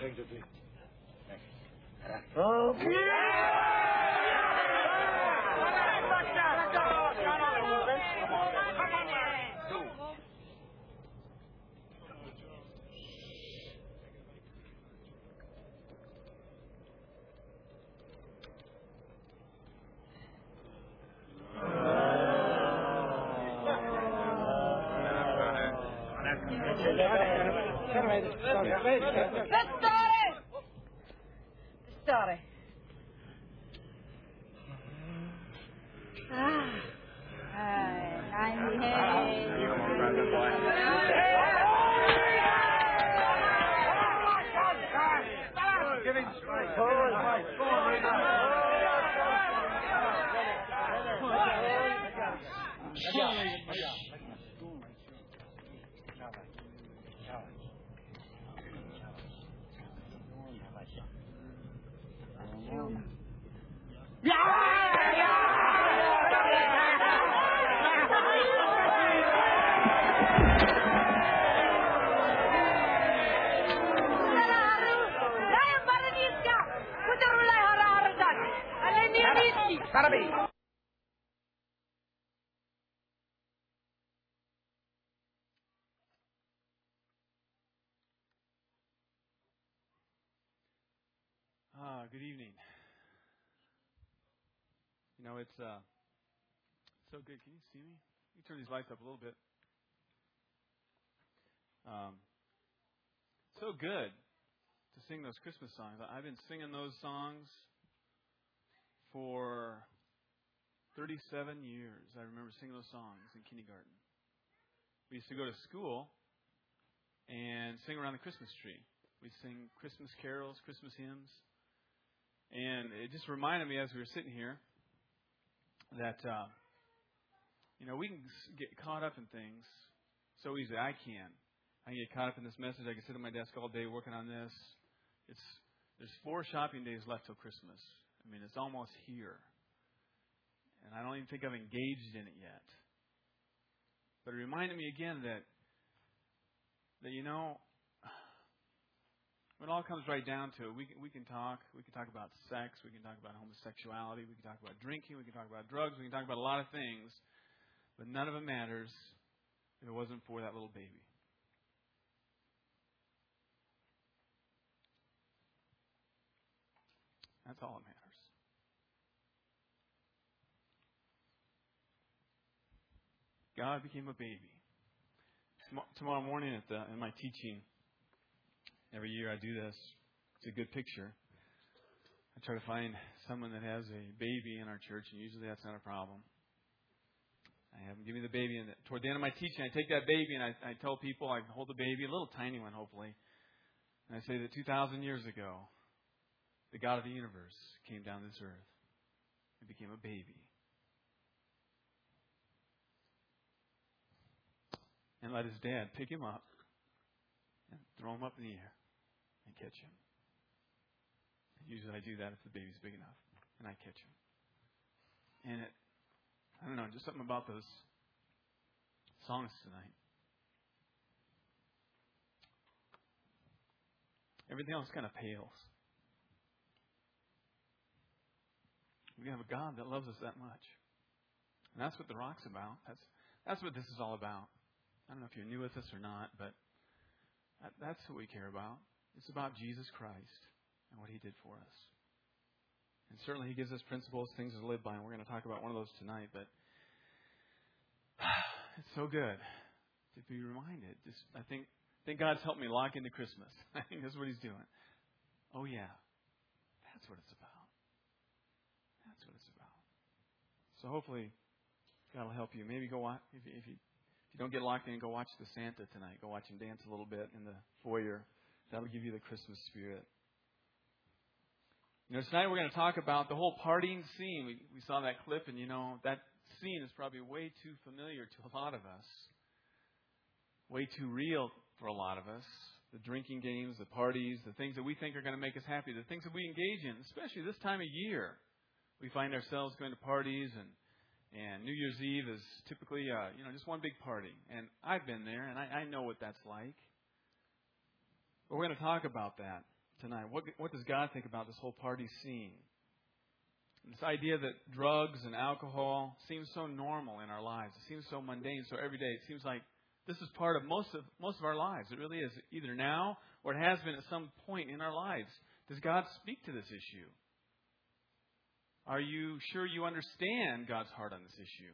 going to sleep. Story. Good evening. You know, it's so good. Can you see me? You turn these lights up a little bit. So good to sing those Christmas songs. I've been singing those songs for 37 years. I remember singing those songs in kindergarten. We used to go to school and sing around the Christmas tree. We'd sing Christmas carols, Christmas hymns. And it just reminded me as we were sitting here that, we can get caught up in things so easily. I can get caught up in this message. I can sit at my desk all day working on this. There's 4 shopping days left till Christmas. I mean, it's almost here. And I don't even think I've engaged in it yet. But it reminded me again that when it all comes right down to it, we can talk about sex, we can talk about homosexuality, we can talk about drinking, we can talk about drugs, we can talk about a lot of things, but none of it matters if it wasn't for that little baby. That's all that matters. God became a baby. Tomorrow morning in my teaching, every year I do this. It's a good picture. I try to find someone that has a baby in our church, and usually that's not a problem. I have them give me the baby, and toward the end of my teaching, I take that baby and I tell people, I hold the baby, a little tiny one hopefully, and I say that 2,000 years ago, the God of the universe came down this earth and became a baby. And let his dad pick him up and throw him up in the air and catch him. Usually I do that if the baby's big enough, and I catch him. And I don't know, just something about those songs tonight. Everything else kind of pales. We have a God that loves us that much. And that's what the rock's about. That's what this is all about. I don't know if you're new with us or not, but that's what we care about. It's about Jesus Christ and what He did for us. And certainly He gives us principles, things to live by, and we're going to talk about one of those tonight. But it's so good to be reminded. I think God's helped me lock into Christmas. I think that's what He's doing. Oh yeah, that's what it's about. That's what it's about. So hopefully God will help you. Maybe go watch, if you don't get locked in, go watch the Santa tonight. Go watch him dance a little bit in the foyer. That'll give you the Christmas spirit. Tonight we're going to talk about the whole partying scene. We saw that clip, and that scene is probably way too familiar to a lot of us. Way too real for a lot of us. The drinking games, the parties, the things that we think are going to make us happy, the things that we engage in, especially this time of year. We find ourselves going to parties, and New Year's Eve is typically, just one big party. And I've been there, and I know what that's like. But we're going to talk about that tonight. What does God think about this whole party scene? This idea that drugs and alcohol seems so normal in our lives. It seems so mundane, so everyday. It seems like this is part of most of our lives. It really is, either now or it has been at some point in our lives. Does God speak to this issue? Are you sure you understand God's heart on this issue?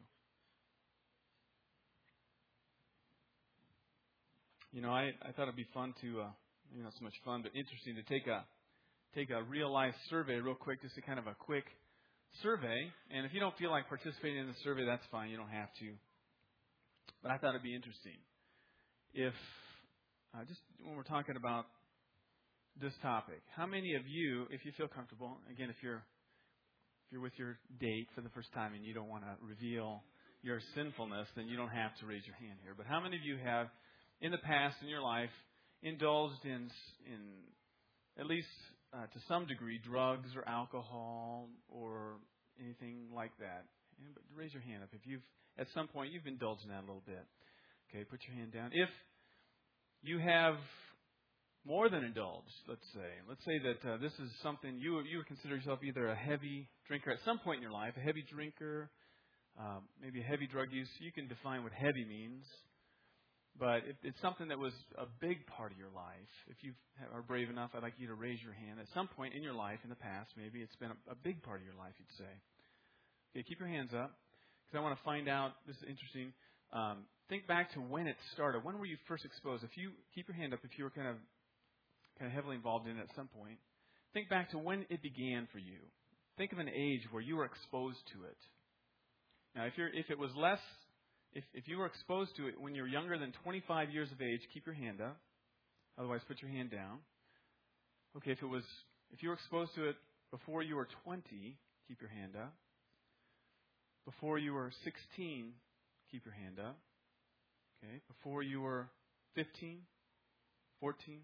I thought it'd be fun to, not so much fun, but interesting to take a real life survey real quick, just a kind of a quick survey. And if you don't feel like participating in the survey, that's fine. You don't have to. But I thought it'd be interesting if, just when we're talking about this topic, how many of you, if you feel comfortable, again, if you're with your date for the first time and you don't want to reveal your sinfulness, then you don't have to raise your hand here. But how many of you have, in the past in your life, indulged in at least to some degree, drugs or alcohol or anything like that? But raise your hand up if at some point you've indulged in that a little bit. Okay, put your hand down. If you have more than indulged, let's say that this is something you would consider yourself either a heavy drinker at some point in your life, a heavy drinker, maybe a heavy drug use. You can define what heavy means. But if it's something that was a big part of your life, if you are brave enough, I'd like you to raise your hand. At some point in your life, in the past, maybe it's been a big part of your life, you'd say. Okay, keep your hands up, because I want to find out. This is interesting. Think back to when it started. When were you first exposed? If you keep your hand up, if you were kind of heavily involved in it at some point, think back to when it began for you. Think of an age where you were exposed to it. Now, if it was less. If you were exposed to it when you're younger than 25 years of age, keep your hand up. Otherwise, put your hand down. Okay, if you were exposed to it before you were 20, keep your hand up. Before you were 16, keep your hand up. Okay, before you were 15, 14,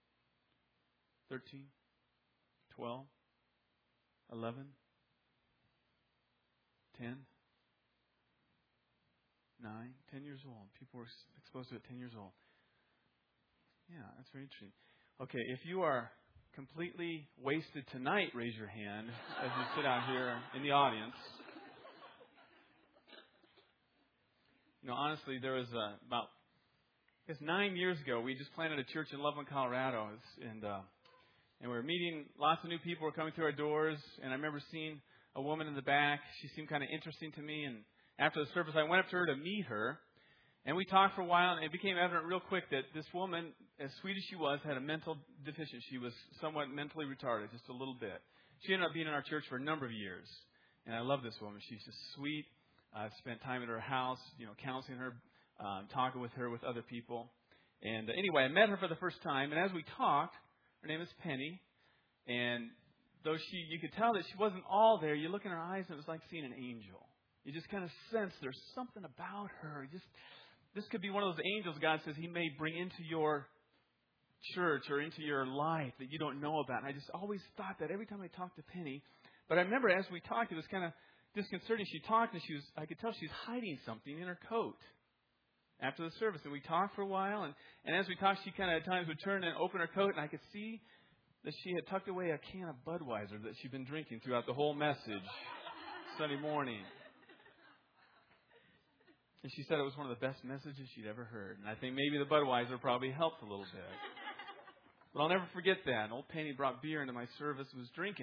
13, 12, 11, 10, 9, 10 years old. People were exposed to it 10 years old. Yeah, that's very interesting. Okay, if you are completely wasted tonight, raise your hand as you sit out here in the audience. Honestly, there was about 9 years ago, we just planted a church in Loveland, Colorado, and we were meeting. Lots of new people were coming through our doors, and I remember seeing a woman in the back. She seemed kind of interesting to me, and after the service, I went up to her to meet her, and we talked for a while, and it became evident real quick that this woman, as sweet as she was, had a mental deficiency. She was somewhat mentally retarded, just a little bit. She ended up being in our church for a number of years, and I love this woman. She's just sweet. I've spent time at her house, counseling her, talking with her with other people. And anyway, I met her for the first time, and as we talked, her name is Penny, and though you could tell that she wasn't all there, you look in her eyes, and it was like seeing an angel. You just kind of sense there's something about her. This could be one of those angels God says He may bring into your church or into your life that you don't know about. And I just always thought that every time I talked to Penny. But I remember as we talked, it was kind of disconcerting. She talked, and I could tell she was hiding something in her coat after the service. And we talked for a while, and as we talked, she kind of at times would turn and open her coat, and I could see that she had tucked away a can of Budweiser that she'd been drinking throughout the whole message Sunday morning. And she said it was one of the best messages she'd ever heard. And I think maybe the Budweiser probably helped a little bit. But I'll never forget that. Old Penny brought beer into my service and was drinking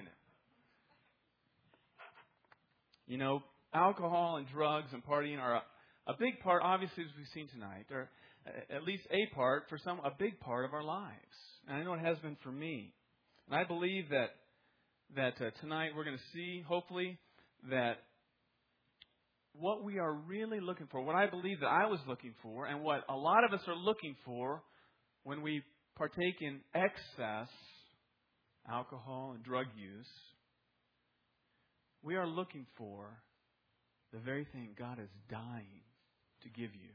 it. Alcohol and drugs and partying are a big part, obviously, as we've seen tonight, or at least a big part of our lives. And I know it has been for me. And I believe that tonight we're going to see, hopefully, that what we are really looking for, what I believe that I was looking for, and what a lot of us are looking for when we partake in excess alcohol and drug use, we are looking for the very thing God is dying to give you.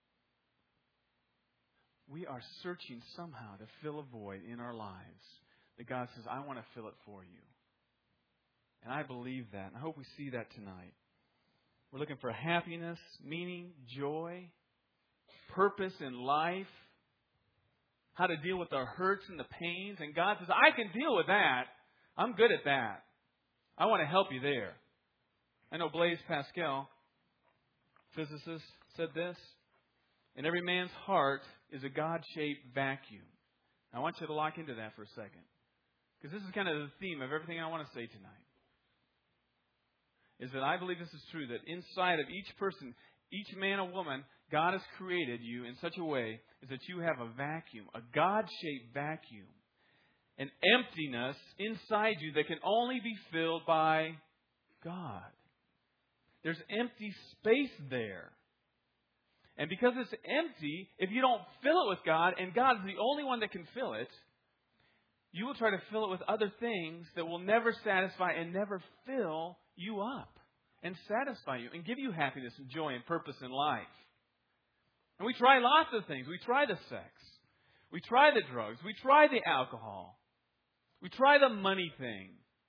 We are searching somehow to fill a void in our lives that God says, I want to fill it for you. And I believe that, and I hope we see that tonight. We're looking for happiness, meaning, joy, purpose in life. how to deal with our hurts and the pains. And God says, I can deal with that. I'm good at that. I want to help you there. I know Blaise Pascal, physicist, said this. In every man's heart is a God-shaped vacuum. I want you to lock into that for a second. Because this is kind of the theme of everything I want to say tonight. Is that I believe this is true. That inside of each person, each man or woman, God has created you in such a way is that you have a vacuum, a God-shaped vacuum. An emptiness inside you that can only be filled by God. There's empty space there. And because it's empty, if you don't fill it with God, and God's the only one that can fill it, you will try to fill it with other things that will never satisfy and never fill you up and satisfy you and give you happiness and joy and purpose in life. And we try lots of things. We try the sex. We try the drugs. We try the alcohol. We try the money thing.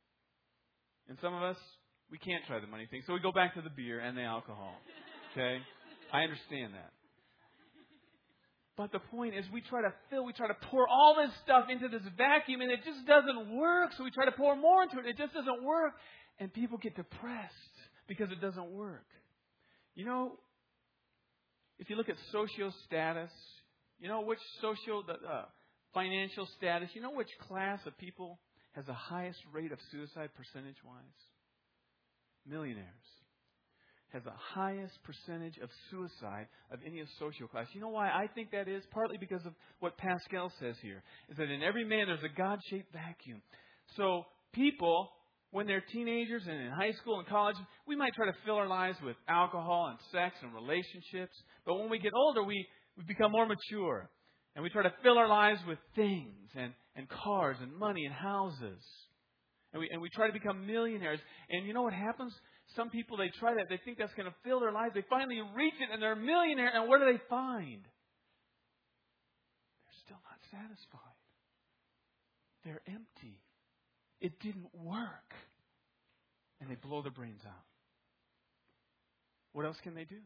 And some of us, we can't try the money thing. So we go back to the beer and the alcohol. Okay? I understand that. But the point is we try to pour all this stuff into this vacuum and it just doesn't work. So we try to pour more into it. It just doesn't work. And people get depressed because it doesn't work. You know, if you look at social status, you know which financial status, you know which class of people has the highest rate of suicide percentage-wise? Millionaires. Has the highest percentage of suicide of any social class. You know why I think that is? Partly because of what Pascal says here. Is that in every man there's a God-shaped vacuum. So people, when they're teenagers and in high school and college, we might try to fill our lives with alcohol and sex and relationships. But when we get older, we become more mature. And we try to fill our lives with things and cars and money and houses. And we try to become millionaires. And you know what happens? Some people, they try that. They think that's going to fill their lives. They finally reach it and they're a millionaire. And what do they find? They're still not satisfied. They're empty. It didn't work. And they blow their brains out. What else can they do?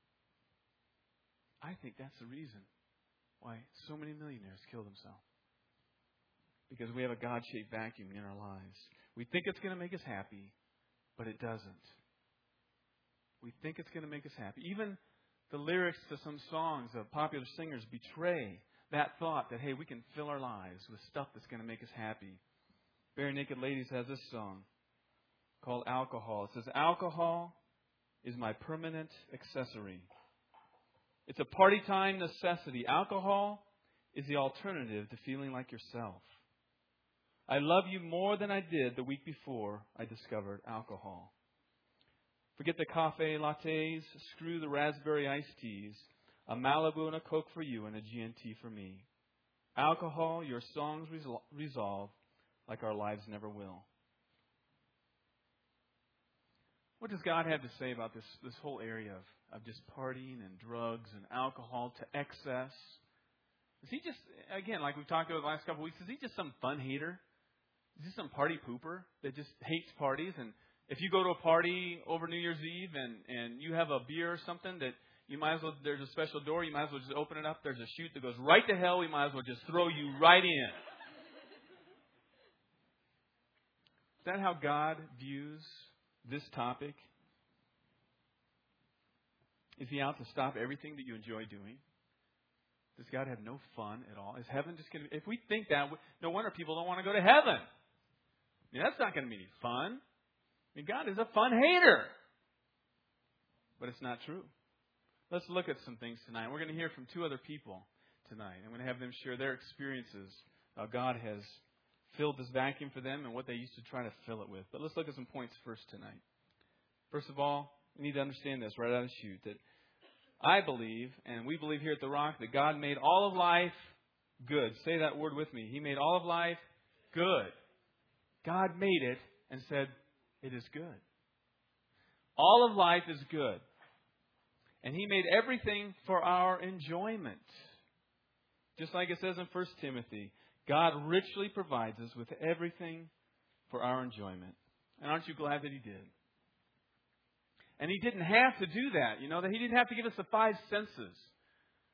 I think that's the reason why so many millionaires kill themselves. Because we have a God-shaped vacuum in our lives. We think it's going to make us happy, but it doesn't. We think it's going to make us happy. Even the lyrics to some songs of popular singers betray that thought that, hey, we can fill our lives with stuff that's going to make us happy. Bare Naked Ladies has this song called Alcohol. It says, alcohol is my permanent accessory. It's a party time necessity. Alcohol is the alternative to feeling like yourself. I love you more than I did the week before I discovered alcohol. Forget the cafe lattes, screw the raspberry iced teas, a Malibu and a Coke for you and a GNT for me. Alcohol, your songs resolve like our lives never will. What does God have to say about this whole area of just partying and drugs and alcohol to excess? Is he just, again, like we've talked about the last couple of weeks, is he just some fun hater? Is he some party pooper that just hates parties? And if you go to a party over New Year's Eve and you have a beer or something that you might as well, there's a special door, you might as well just open it up. There's a chute that goes right to hell. We might as well just throw you right in. Is that how God views this topic? Is he out to stop everything that you enjoy doing? Does God have no fun at all? Is heaven just going to be... If we think that, no wonder people don't want to go to heaven. I mean, that's not going to be any fun. I mean, God is a fun hater. But it's not true. Let's look at some things tonight. We're going to hear from two other people tonight. I'm going to have them share their experiences. How God has filled this vacuum for them and what they used to try to fill it with. But let's look at some points first tonight. First of all, we need to understand this right out of the chute. That I believe, and we believe here at The Rock, that God made all of life good. Say that word with me. He made all of life good. God made it and said, it is good. All of life is good. And He made everything for our enjoyment. Just like it says in 1 Timothy, God richly provides us with everything for our enjoyment. And aren't you glad that He did? And He didn't have to do that, that He didn't have to give us the five senses.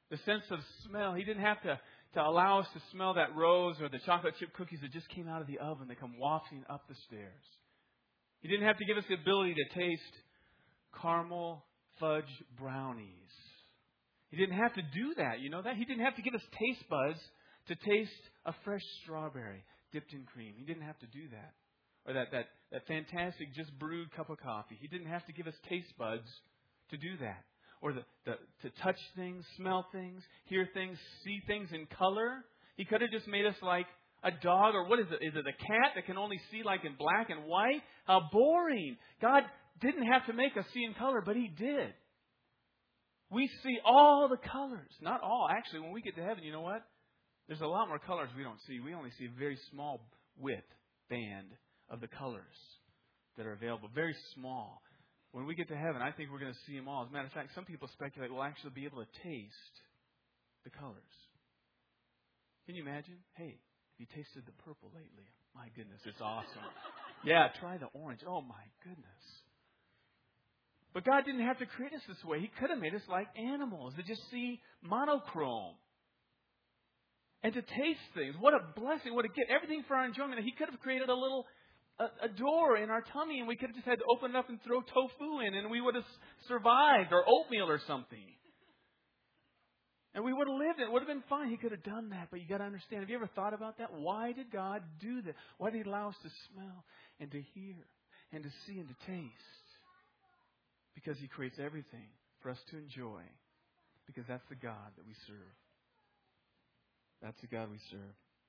The sense of smell. He didn't have to allow us to smell that rose or the chocolate chip cookies that just came out of the oven. They come wafting up the stairs. He didn't have to give us the ability to taste caramel fudge brownies. He didn't have to do that. You know that? He didn't have to give us taste buds to taste a fresh strawberry dipped in cream. He didn't have to do that. Or that fantastic just brewed cup of coffee. He didn't have to give us taste buds to do that. Or to touch things, smell things, hear things, see things in color. He could have just made us like a dog, or what is it? Is it a cat that can only see like in black and white? How boring. God didn't have to make us see in color, but He did. We see all the colors. Not all. Actually, when we get to heaven, you know what? There's a lot more colors we don't see. We only see a very small width band of the colors that are available. Very small. When we get to heaven, I think we're going to see them all. As a matter of fact, some people speculate we'll actually be able to taste the colors. Can you imagine? Hey, have you tasted the purple lately? My goodness, it's awesome. Yeah, try the orange. Oh, my goodness. But God didn't have to create us this way. He could have made us like animals that just see monochrome. And to taste things. What a blessing. What a gift. Everything for our enjoyment. He could have created a door in our tummy, and we could have just had to open it up and throw tofu in, and we would have survived, or oatmeal or something. And we would have lived. It would have been fine. He could have done that, but you got to understand. Have you ever thought about that? Why did God do that? Why did He allow us to smell and to hear and to see and to taste? Because He creates everything for us to enjoy. Because that's the God that we serve. That's the God we serve.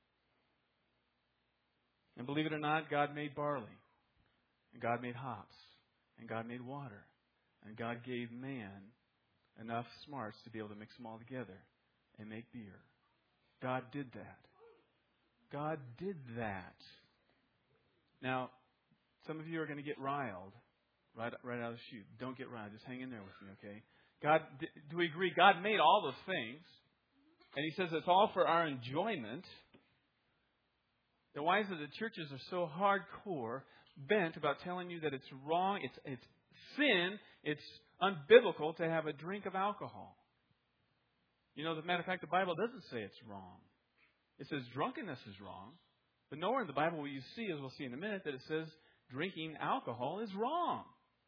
And believe it or not, God made barley. And God made hops. And God made water. And God gave man enough smarts to be able to mix them all together and make beer. God did that. God did that. Now, some of you are going to get riled right out of the chute. Don't get riled. Just hang in there with me, okay? God, do we agree? God made all those things. And He says it's all for our enjoyment. Then why is it that churches are so hardcore, bent about telling you that it's wrong, it's sin, it's unbiblical to have a drink of alcohol? You know, as a matter of fact, the Bible doesn't say it's wrong. It says drunkenness is wrong. But nowhere in the Bible will you see, as we'll see in a minute, that it says drinking alcohol is wrong.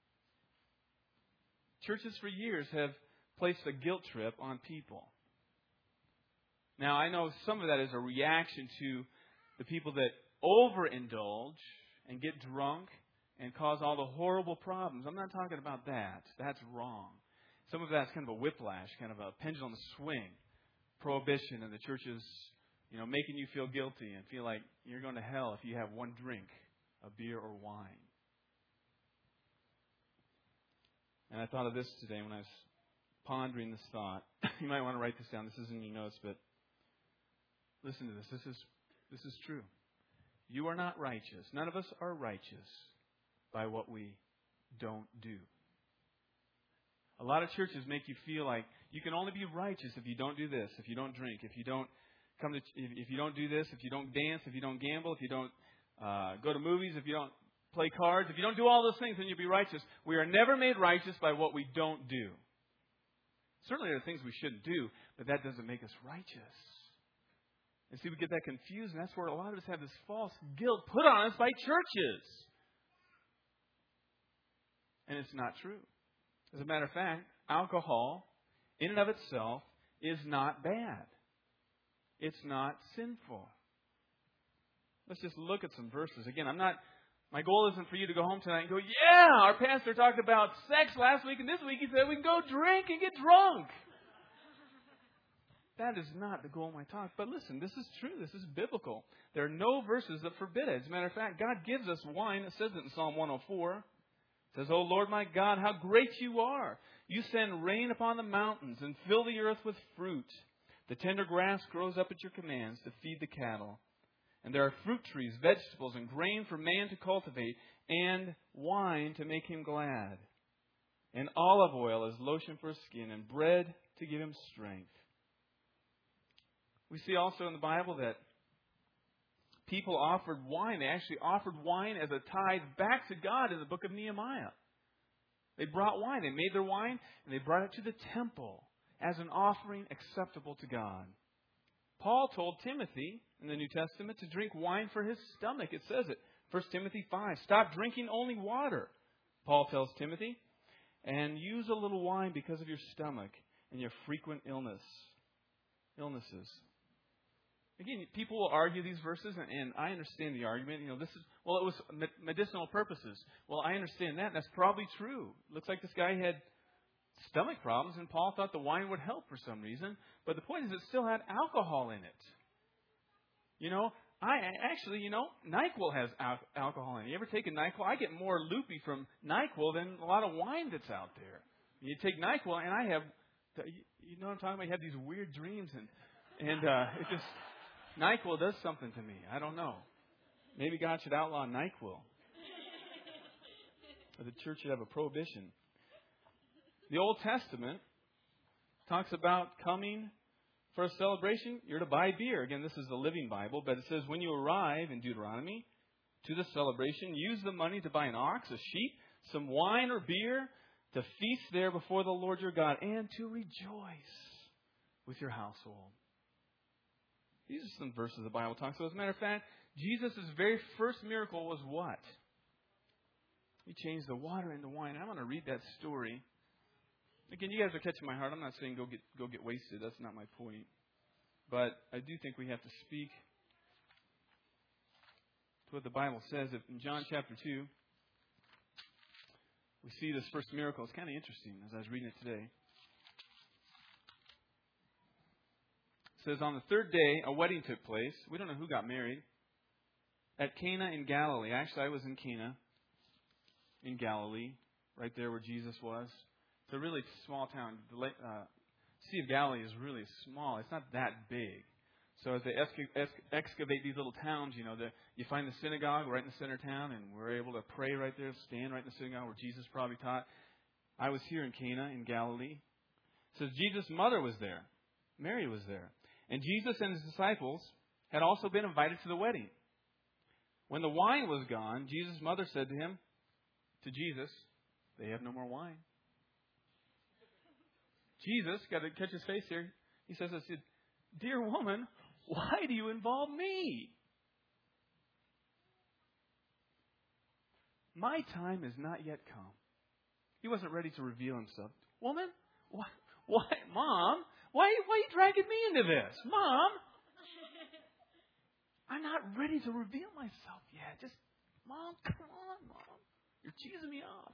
Churches for years have placed a guilt trip on people. Now, I know some of that is a reaction to the people that overindulge and get drunk and cause all the horrible problems. I'm not talking about that. That's wrong. Some of that's kind of a whiplash, kind of a pendulum swing. Prohibition, and the church is, making you feel guilty and feel like you're going to hell if you have one drink of beer or wine. And I thought of this today when I was pondering this thought. You might want to write this down. This isn't in your notes, but listen to this. This is true. You are not righteous. None of us are righteous by what we don't do. A lot of churches make you feel like you can only be righteous if you don't do this, if you don't drink, if you don't if you don't do this, if you don't dance, if you don't gamble, if you don't go to movies, if you don't play cards, if you don't do all those things, then you'll be righteous. We are never made righteous by what we don't do. Certainly there are things we shouldn't do, but that doesn't make us righteous. And see, we get that confused, and that's where a lot of us have this false guilt put on us by churches. And it's not true. As a matter of fact, alcohol, in and of itself, is not bad. It's not sinful. Let's just look at some verses. Again, my goal isn't for you to go home tonight and go, yeah, our pastor talked about sex last week, and this week he said we can go drink and get drunk. That is not the goal of my talk. But listen, this is true. This is biblical. There are no verses that forbid it. As a matter of fact, God gives us wine. It says it in Psalm 104. It says, "O Lord my God, how great you are. You send rain upon the mountains and fill the earth with fruit. The tender grass grows up at your commands to feed the cattle. And there are fruit trees, vegetables, and grain for man to cultivate, and wine to make him glad. And olive oil as lotion for his skin, and bread to give him strength." We see also in the Bible that people offered wine. They actually offered wine as a tithe back to God in the book of Nehemiah. They brought wine. They made their wine, and they brought it to the temple. as an offering acceptable to God. Paul told Timothy in the New Testament to drink wine for his stomach. It says it. 1 Timothy 5. Stop drinking only water, Paul tells Timothy, and use a little wine because of your stomach and your frequent illnesses. Again, people will argue these verses, and I understand the argument. It was medicinal purposes. Well, I understand that, and that's probably true. Looks like this guy had stomach problems, and Paul thought the wine would help for some reason. But the point is, it still had alcohol in it. NyQuil has alcohol in it. You ever take a NyQuil? I get more loopy from NyQuil than a lot of wine that's out there. You take NyQuil, and I have, you know what I'm talking about? You have these weird dreams, and it just, NyQuil does something to me. I don't know. Maybe God should outlaw NyQuil. Or the church should have a prohibition. The Old Testament talks about coming for a celebration. You're to buy beer. Again, this is the Living Bible, but it says when you arrive in Deuteronomy to the celebration, use the money to buy an ox, a sheep, some wine or beer, to feast there before the Lord your God, and to rejoice with your household. These are some verses the Bible talks about. As a matter of fact, Jesus' very first miracle was what? He changed the water into wine. I'm going to read that story. Again, you guys are catching my heart. I'm not saying go get wasted. That's not my point. But I do think we have to speak to what the Bible says. In John chapter 2, we see this first miracle. It's kind of interesting as I was reading it today. It says, on the third day, a wedding took place. We don't know who got married. At Cana in Galilee. Actually, I was in Cana in Galilee, right there where Jesus was. It's a really small town. The Sea of Galilee is really small. It's not that big. So as they excavate these little towns, you find the synagogue right in the center of town, and we're able to pray right there, stand right in the synagogue where Jesus probably taught. I was here in Cana in Galilee. It says Jesus' mother was there. Mary was there. And Jesus and his disciples had also been invited to the wedding. When the wine was gone, Jesus' mother said to Jesus, they have no more wine. Jesus, got to catch his face here. He says, I said, dear woman, why do you involve me? My time has not yet come. He wasn't ready to reveal himself. Woman, why, Mom? Why are you dragging me into this? Mom, I'm not ready to reveal myself yet. Just, Mom, come on, Mom. You're cheesing me off.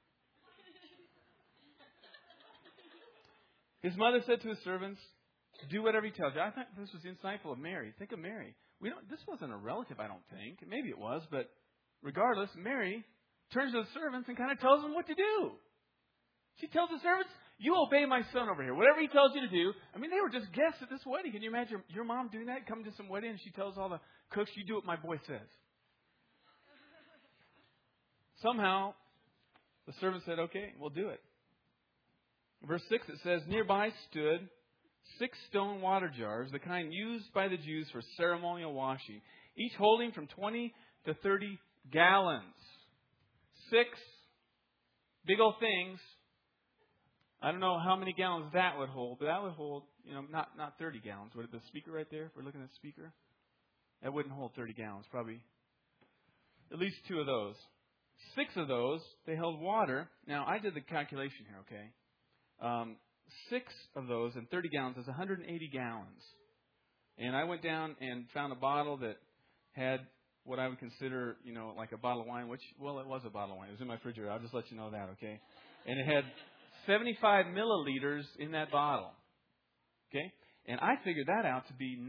His mother said to his servants, do whatever he tells you. I thought this was insightful of Mary. Think of Mary. This wasn't a relative, I don't think. Maybe it was, but regardless, Mary turns to the servants and kind of tells them what to do. She tells the servants, you obey my son over here. Whatever he tells you to do. I mean, they were just guests at this wedding. Can you imagine your mom doing that? Come to some wedding and she tells all the cooks, you do what my boy says. Somehow, the servant said, okay, we'll do it. Verse 6, it says, nearby stood 6 stone water jars, the kind used by the Jews for ceremonial washing, each holding from 20 to 30 gallons. 6 big old things. I don't know how many gallons that would hold, but that would hold, not 30 gallons. Would it the speaker right there? If we're looking at the speaker, that wouldn't hold 30 gallons. Probably at least 2 of those. 6 of those, they held water. Now, I did the calculation here, okay? 6 of those and 30 gallons is 180 gallons. And I went down and found a bottle that had what I would consider, like a bottle of wine, which, well, it was a bottle of wine. It was in my refrigerator. I'll just let you know that, okay? And it had 75 milliliters in that bottle. Okay? And I figured that out to be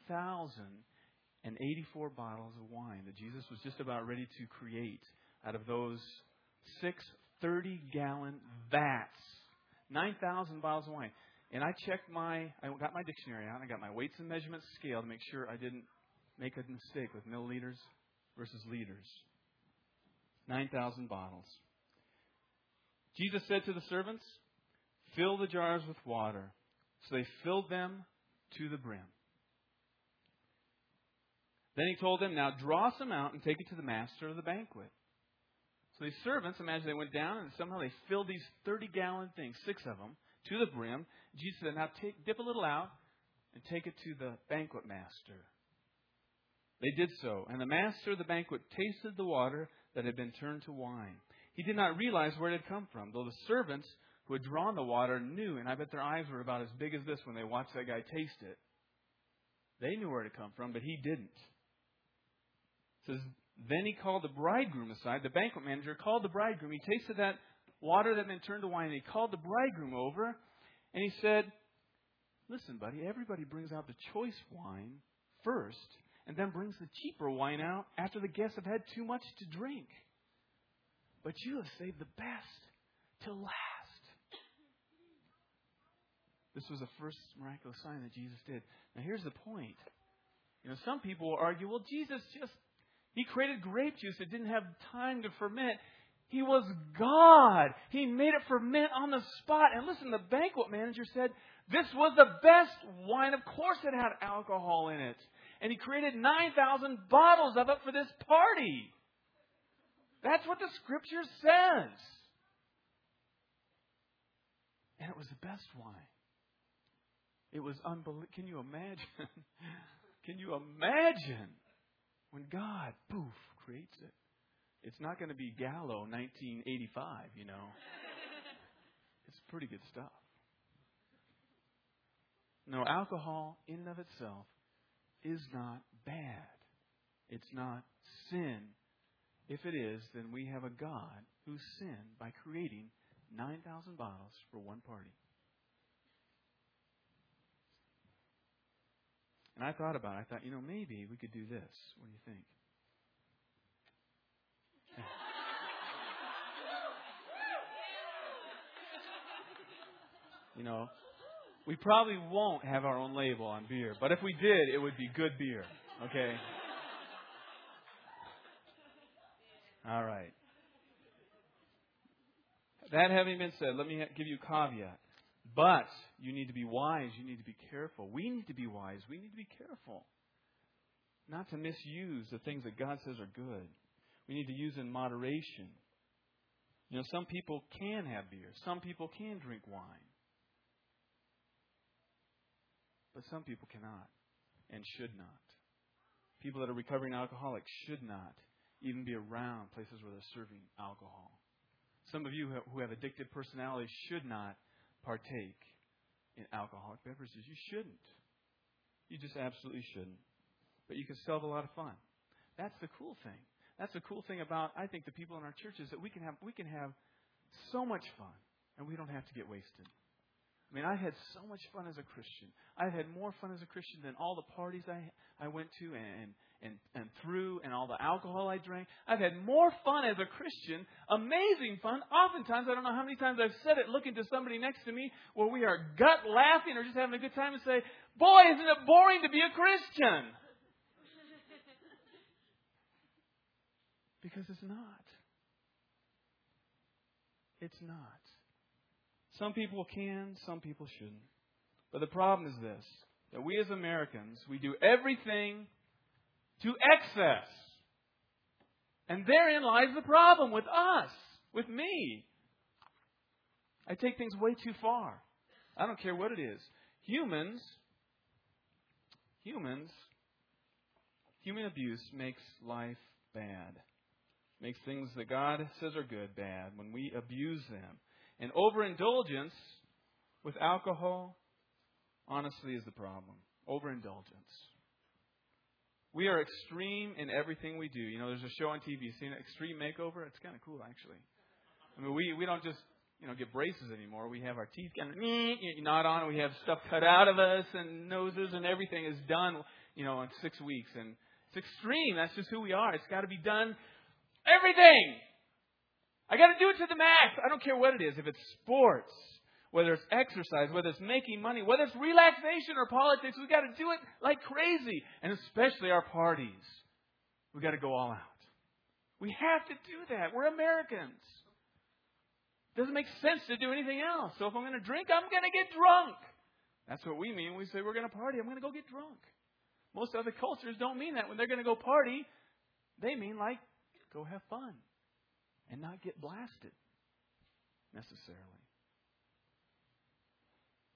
9,084 bottles of wine that Jesus was just about ready to create out of those 6 30-gallon vats. 9,000 bottles of wine. And I got my dictionary out. I got my weights and measurements scale to make sure I didn't make a mistake with milliliters versus liters. 9,000 bottles. Jesus said to the servants, fill the jars with water. So they filled them to the brim. Then he told them, now draw some out and take it to the master of the banquet. So these servants, imagine they went down and somehow they filled these 30-gallon things, 6 of them. to the brim. Jesus said, now dip a little out and take it to the banquet master. They did so, and the master of the banquet tasted the water that had been turned to wine. He did not realize where it had come from, though the servants who had drawn the water knew, and I bet their eyes were about as big as this when they watched that guy taste it. They knew where it had come from, but he didn't. It says, then he called the bridegroom aside. The banquet manager called the bridegroom. He tasted that water that had been turned to wine, and he called the bridegroom over, and he said, listen, buddy, everybody brings out the choice wine first, and then brings the cheaper wine out after the guests have had too much to drink. But you have saved the best till last. This was the first miraculous sign that Jesus did. Now here's the point. Some people will argue, well, Jesus He created grape juice that didn't have time to ferment. He was God. He made it ferment on the spot. And listen, the banquet manager said, this was the best wine. Of course it had alcohol in it. And he created 9,000 bottles of it for this party. That's what the Scripture says. And it was the best wine. It was unbelievable. Can you imagine? Can you imagine when God, poof, creates it? It's not going to be Gallo 1985, It's pretty good stuff. No, alcohol in and of itself is not bad. It's not sin. If it is, then we have a God who sinned by creating 9,000 bottles for one party. And I thought about it. I thought, maybe we could do this. What do you think? We probably won't have our own label on beer. But if we did, it would be good beer. Okay? All right. That having been said, let me give you a caveat. But you need to be wise. You need to be careful. We need to be wise. We need to be careful. Not to misuse the things that God says are good. We need to use in moderation. Some people can have beer. Some people can drink wine. But some people cannot and should not. People that are recovering alcoholics should not even be around places where they're serving alcohol. Some of you who have addictive personalities should not partake in alcoholic beverages. You shouldn't. You just absolutely shouldn't. But you can still have a lot of fun. That's the cool thing. That's the cool thing about, I think, the people in our churches, that we can have so much fun, and we don't have to get wasted. I had so much fun as a Christian. I had more fun as a Christian than all the parties I went to and through, and all the alcohol I drank. I've had more fun as a Christian, amazing fun. Oftentimes, I don't know how many times I've said it looking to somebody next to me where we are gut laughing or just having a good time and say, boy, isn't it boring to be a Christian? Because it's not. It's not. Some people can, some people shouldn't. But the problem is this, that we as Americans, we do everything to excess. And therein lies the problem with us, with me. I take things way too far. I don't care what it is. Human abuse makes life bad. Makes things that God says are good bad when we abuse them. And overindulgence with alcohol, honestly, is the problem. Overindulgence. We are extreme in everything we do. There's a show on TV. You've seen it, Extreme Makeover? It's kind of cool, actually. We don't just, get braces anymore. We have our teeth kind of not on. We have stuff cut out of us, and noses, and everything is done, in 6 weeks. And it's extreme. That's just who we are. It's got to be done. Everything. I got to do it to the max. I don't care what it is. If it's sports, whether it's exercise, whether it's making money, whether it's relaxation or politics, we've got to do it like crazy. And especially our parties. We've got to go all out. We have to do that. We're Americans. It doesn't make sense to do anything else. So if I'm going to drink, I'm going to get drunk. That's what we mean when we say we're going to party. I'm going to go get drunk. Most other cultures don't mean that. When they're going to go party, they mean like go have fun. And not get blasted, necessarily.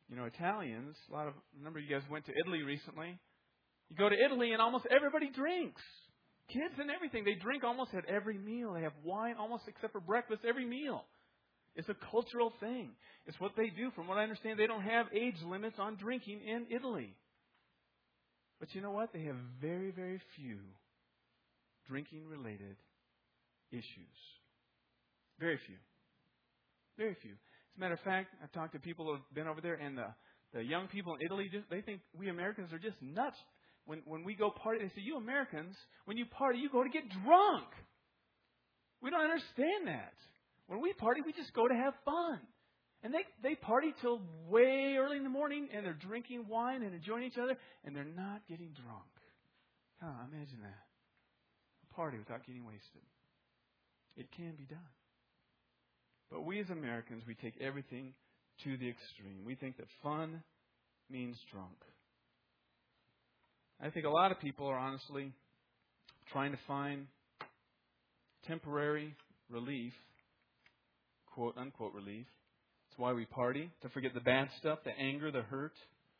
Italians, a number of you guys went to Italy recently. You go to Italy and almost everybody drinks. Kids and everything. They drink almost at every meal. They have wine almost except for breakfast every meal. It's a cultural thing. It's what they do. From what I understand, they don't have age limits on drinking in Italy. But you know what? They have very, very few drinking-related issues. Very few. Very few. As a matter of fact, I've talked to people who have been over there, and the young people in Italy, they think we Americans are just nuts. When we go party, they say, you Americans, when you party, you go to get drunk. We don't understand that. When we party, we just go to have fun. And they party till way early in the morning, and they're drinking wine and enjoying each other, and they're not getting drunk. Imagine that. A party without getting wasted. It can be done. But we as Americans, we take everything to the extreme. We think that fun means drunk. I think a lot of people are honestly trying to find temporary relief, quote unquote relief. That's why we party, to forget the bad stuff, the anger, the hurt.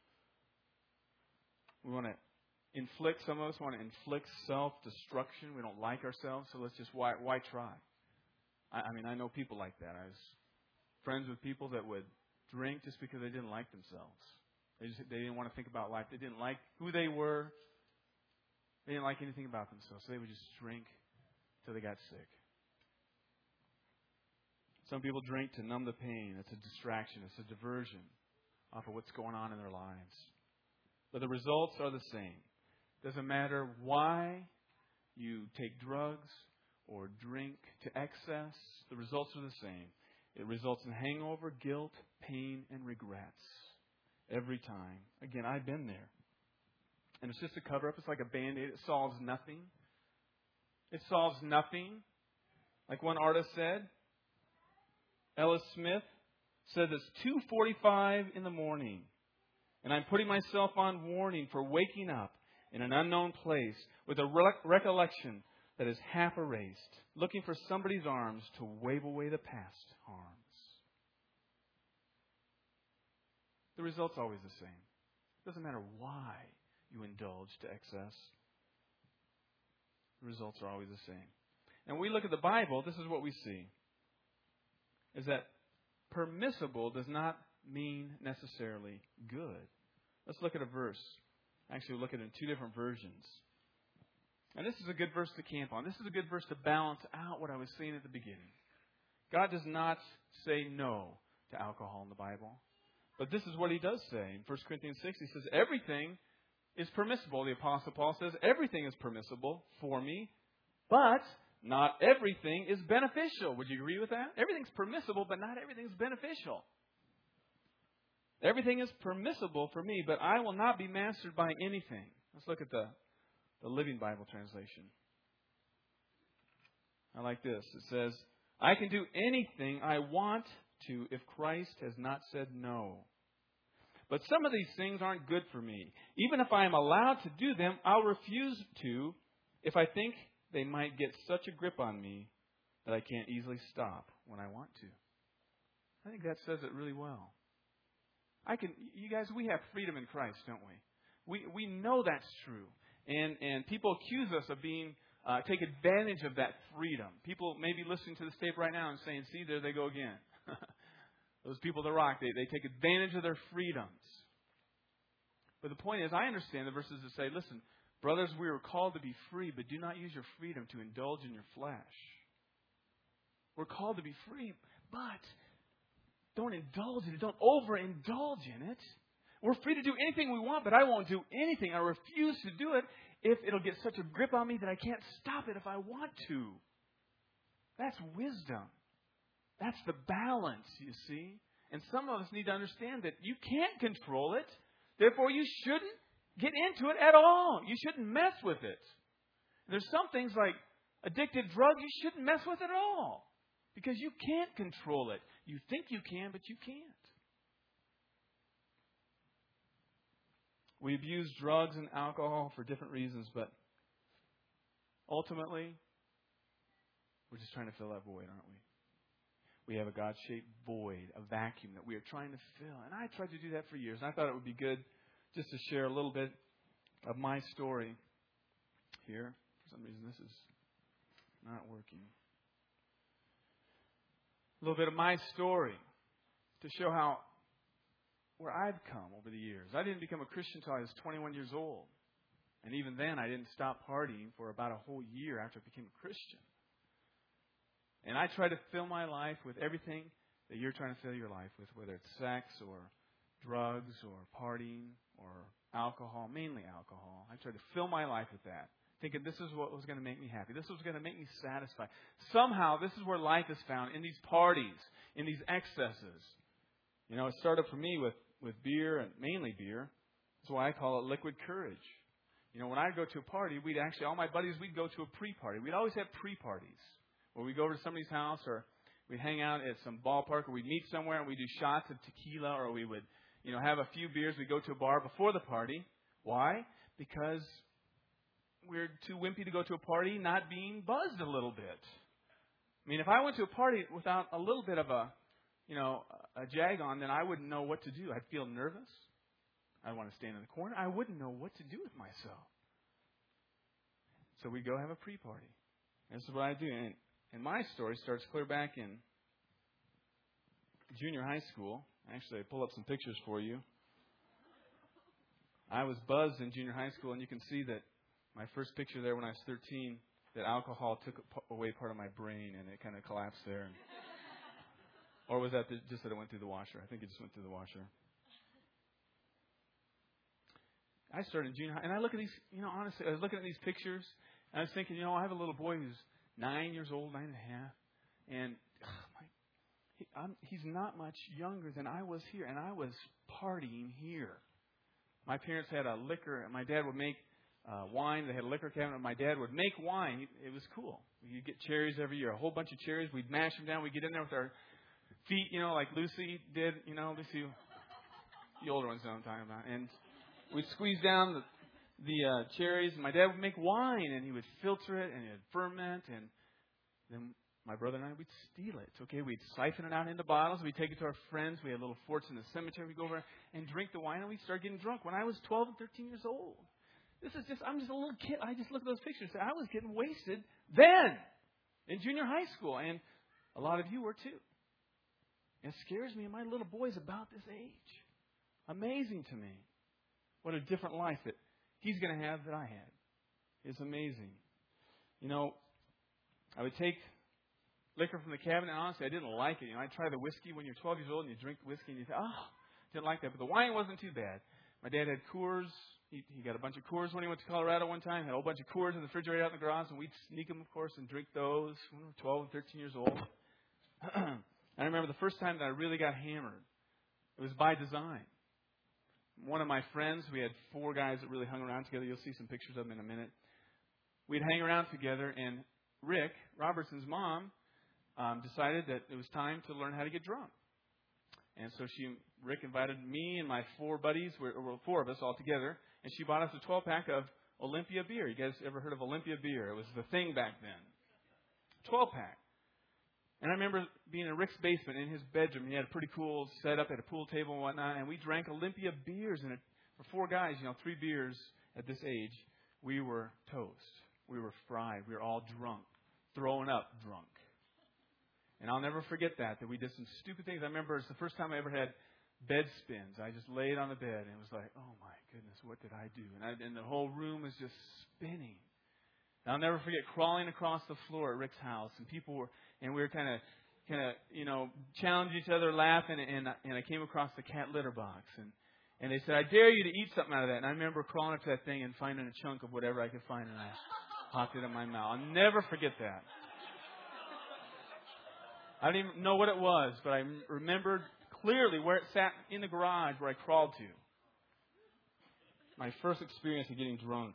We want to inflict, some of us want to inflict self-destruction. We don't like ourselves, so let's just, why try? I know people like that. I was friends with people that would drink just because they didn't like themselves. They didn't want to think about life. They didn't like who they were. They didn't like anything about themselves. So they would just drink till they got sick. Some people drink to numb the pain. It's a distraction. It's a diversion off of what's going on in their lives. But the results are the same. Doesn't matter why you take drugs or drink to excess, the results are the same. It results in hangover, guilt, pain, and regrets. Every time. Again, I've been there. And it's just a cover-up. It's like a Band-Aid. It solves nothing. It solves nothing. Like one artist said, Ellis Smith said it's 2:45 in the morning, and I'm putting myself on warning for waking up in an unknown place with a recollection that is half erased, looking for somebody's arms to wave away the past harms. The result's always the same. It doesn't matter why you indulge to excess. The results are always the same. And when we look at the Bible, this is what we see. Is that permissible does not mean necessarily good. Let's look at a verse. Actually, we'll look at it in two different versions. And this is a good verse to camp on. This is a good verse to balance out what I was saying at the beginning. God does not say no to alcohol in the Bible. But this is what He does say. In 1 Corinthians 6, He says, everything is permissible. The Apostle Paul says, everything is permissible for me, but not everything is beneficial. Would you agree with that? Everything's permissible, but not everything's beneficial. Everything is permissible for me, but I will not be mastered by anything. Let's look at the Living Bible translation. I like this. It says, I can do anything I want to if Christ has not said no. But some of these things aren't good for me. Even if I am allowed to do them, I'll refuse to if I think they might get such a grip on me that I can't easily stop when I want to. I think that says it really well. You guys, we have freedom in Christ, don't we? We know that's true. And people accuse us of take advantage of that freedom. People may be listening to this tape right now and saying, see, there they go again. Those people that rock, they take advantage of their freedoms. But the point is, I understand the verses that say, listen, brothers, we are called to be free, but do not use your freedom to indulge in your flesh. We're called to be free, but don't indulge in it. Don't overindulge in it. We're free to do anything we want, but I won't do anything. I refuse to do it if it'll get such a grip on me that I can't stop it if I want to. That's wisdom. That's the balance, you see. And some of us need to understand that you can't control it. Therefore, you shouldn't get into it at all. You shouldn't mess with it. There's some things like addictive drugs you shouldn't mess with at all. Because you can't control it. You think you can, but you can't. We abuse drugs and alcohol for different reasons, but ultimately, we're just trying to fill that void, aren't we? we have a God-shaped void, a vacuum that we are trying to fill. And I tried to do that for years. And I thought it would be good just to share a little bit of my story here. For some reason, this is not working. A little bit of my story to show how where I've come over the years. I didn't become a Christian until I was 21 years old. And even then, I didn't stop partying for about a whole year after I became a Christian. And I try to fill my life with everything that you're trying to fill your life with, whether it's sex or drugs or partying or alcohol, mainly alcohol. I try to fill my life with that, thinking this is what was going to make me happy. This was going to make me satisfied. Somehow, this is where life is found, in these parties, in these excesses. You know, it started for me with beer, and mainly beer. That's why I call it liquid courage. You know, when I'd go to a party, all my buddies, we'd go to a pre-party. We'd always have pre-parties where we'd go over to somebody's house, or we'd hang out at some ballpark, or we'd meet somewhere and we'd do shots of tequila, or we would, have a few beers. We'd go to a bar before the party. Why? Because we're too wimpy to go to a party not being buzzed a little bit. I mean, if I went to a party without a little bit of a jag on, then I wouldn't know what to do. I'd feel nervous. I'd want to stand in the corner. I wouldn't know what to do with myself. So we'd go have a pre-party. This is what I do. And my story starts clear back in junior high school. Actually, I pull up some pictures for you. I was buzzed in junior high school, and you can see that my first picture there when I was 13, that alcohol took away part of my brain, and it kind of collapsed there. Or was that just that it went through the washer? I think it just went through the washer. I started in junior high, and I look at these, honestly, I was looking at these pictures, and I was thinking, I have a little boy who's 9 years old, 9 and a half, and he's not much younger than I was here, and I was partying here. My parents had a liquor, and my dad would make wine. They had a liquor cabinet, and my dad would make wine. It was cool. You'd get cherries every year, a whole bunch of cherries. We'd mash them down. We'd get in there with our feet, like Lucy did, Lucy, the older ones know what I'm talking about. And we'd squeeze down the cherries, and my dad would make wine, and he would filter it, and it would ferment, and then my brother and I, we'd steal it. Okay, we'd siphon it out into bottles. We'd take it to our friends. We had little forts in the cemetery. We'd go over and drink the wine, and we'd start getting drunk when I was 12 and 13 years old. I'm just a little kid. I just look at those pictures and say, I was getting wasted then in junior high school, and a lot of you were too. It scares me, and my little boy's about this age. Amazing to me. What a different life that he's going to have that I had. It's amazing. I would take liquor from the cabinet, and honestly, I didn't like it. I'd try the whiskey when you're 12 years old and you drink whiskey and you say, didn't like that. But the wine wasn't too bad. My dad had Coors. He got a bunch of Coors when he went to Colorado one time. Had a whole bunch of Coors in the refrigerator out in the garage, and we'd sneak them, of course, and drink those when we were 12 and 13 years old. I remember the first time that I really got hammered. It was by design. One of my friends, we had 4 guys that really hung around together. You'll see some pictures of them in a minute. We'd hang around together, and Rick, Robertson's mom, decided that it was time to learn how to get drunk. And so Rick invited me and my 4 buddies, 4 of us all together, and she bought us a 12-pack of Olympia beer. You guys ever heard of Olympia beer? It was the thing back then. 12-pack. And I remember being in Rick's basement in his bedroom. He had a pretty cool setup, had a pool table and whatnot, and we drank Olympia beers. And for 4 guys, 3 beers at this age, we were toast. We were fried. We were all drunk, throwing up drunk. And I'll never forget that we did some stupid things. I remember it's the first time I ever had bed spins. I just laid on the bed, and it was like, oh my goodness, what did I do? And the whole room was just spinning. And I'll never forget crawling across the floor at Rick's house, and we were kind of challenging each other, laughing, and I came across the cat litter box, and they said, I dare you to eat something out of that. And I remember crawling up to that thing and finding a chunk of whatever I could find, and I popped it in my mouth. I'll never forget that. I don't even know what it was, but I remembered clearly where it sat in the garage where I crawled to. My first experience of getting drunk.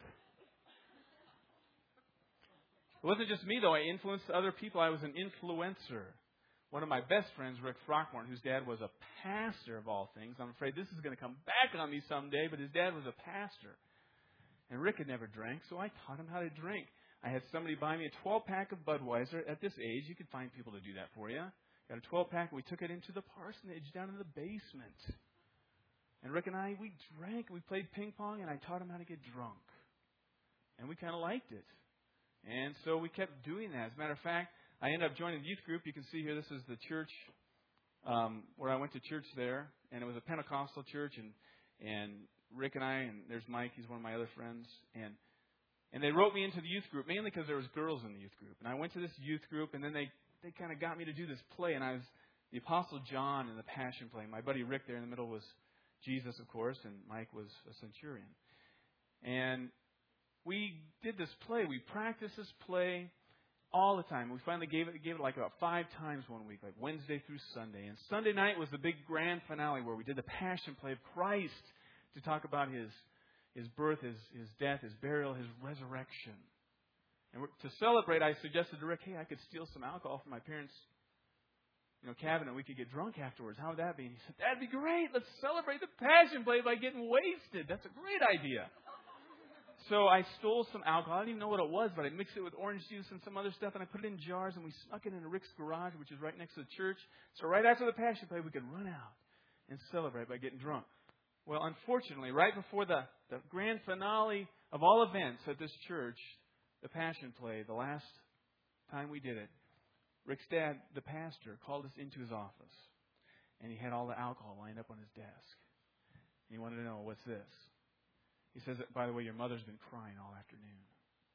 It wasn't just me, though. I influenced other people. I was an influencer. One of my best friends, Rick Throckmorton, whose dad was a pastor of all things. I'm afraid this is going to come back on me someday, but his dad was a pastor. And Rick had never drank, so I taught him how to drink. I had somebody buy me a 12-pack of Budweiser. At this age, you could find people to do that for you. got a 12-pack, and we took it into the parsonage down in the basement. And Rick and I, we drank, we played ping pong, and I taught him how to get drunk. And we kind of liked it. And so we kept doing that. As a matter of fact, I ended up joining the youth group. You can see here, this is the church where I went to church there. And it was a Pentecostal church. And Rick and I, and there's Mike, he's one of my other friends. And they wrote me into the youth group, mainly because there was girls in the youth group. And I went to this youth group, and then they kind of got me to do this play. And I was the Apostle John in the Passion play. My buddy Rick there in the middle was Jesus, of course, and Mike was a centurion. And we did this play. We practiced this play all the time. We finally gave it like about 5 times one week, like Wednesday through Sunday. And Sunday night was the big grand finale where we did the Passion play of Christ to talk about His birth, His death, His burial, His resurrection. And to celebrate, I suggested to Rick, hey, I could steal some alcohol from my parents' cabinet. We could get drunk afterwards. How would that be? And he said, that'd be great. Let's celebrate the Passion play by getting wasted. That's a great idea. So I stole some alcohol. I didn't even know what it was, but I mixed it with orange juice and some other stuff, and I put it in jars, and we snuck it into Rick's garage, which is right next to the church. So right after the Passion play, we could run out and celebrate by getting drunk. Well, unfortunately, right before the grand finale of all events at this church, the Passion play, the last time we did it, Rick's dad, the pastor, called us into his office, and he had all the alcohol lined up on his desk. And he wanted to know, what's this? He says, by the way, your mother's been crying all afternoon.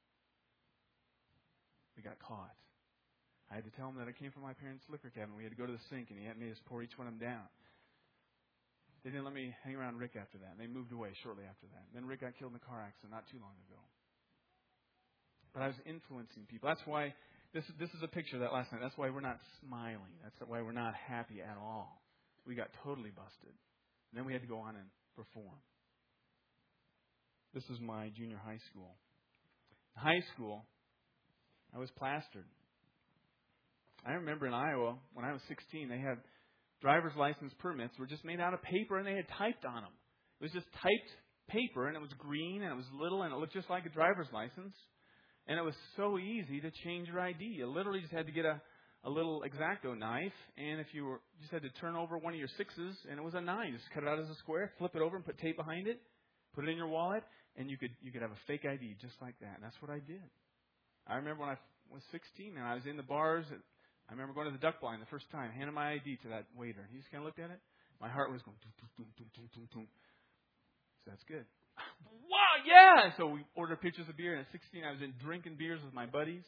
We got caught. I had to tell him that it came from my parents' liquor cabinet. We had to go to the sink, and he had me just pour each one of them down. They didn't let me hang around Rick after that. And they moved away shortly after that. Then Rick got killed in a car accident not too long ago. But I was influencing people. That's why this is a picture of that last night. That's why we're not smiling. That's why we're not happy at all. We got totally busted. And then we had to go on and perform. This is my junior high school. In high school, I was plastered. I remember in Iowa, when I was 16, they had driver's license permits were just made out of paper, and they had typed on them. It was just typed paper, and it was green, and it was little, and it looked just like a driver's license. And it was so easy to change your ID. You literally just had to get a little X-Acto knife, and if you just had to turn over one of your 6s, and it was a 9. Just cut it out as a square, flip it over, and put tape behind it, put it in your wallet, and you could have a fake ID just like that. And that's what I did. I remember when I was 16 and I was in the bars. I remember going to the duck blind the first time, handing my ID to that waiter. He just kind of looked at it. My heart was going, boom, boom, boom, boom, boom, boom. So that's good. Wow, yeah! So we ordered pictures of beer. And at 16, I was in drinking beers with my buddies.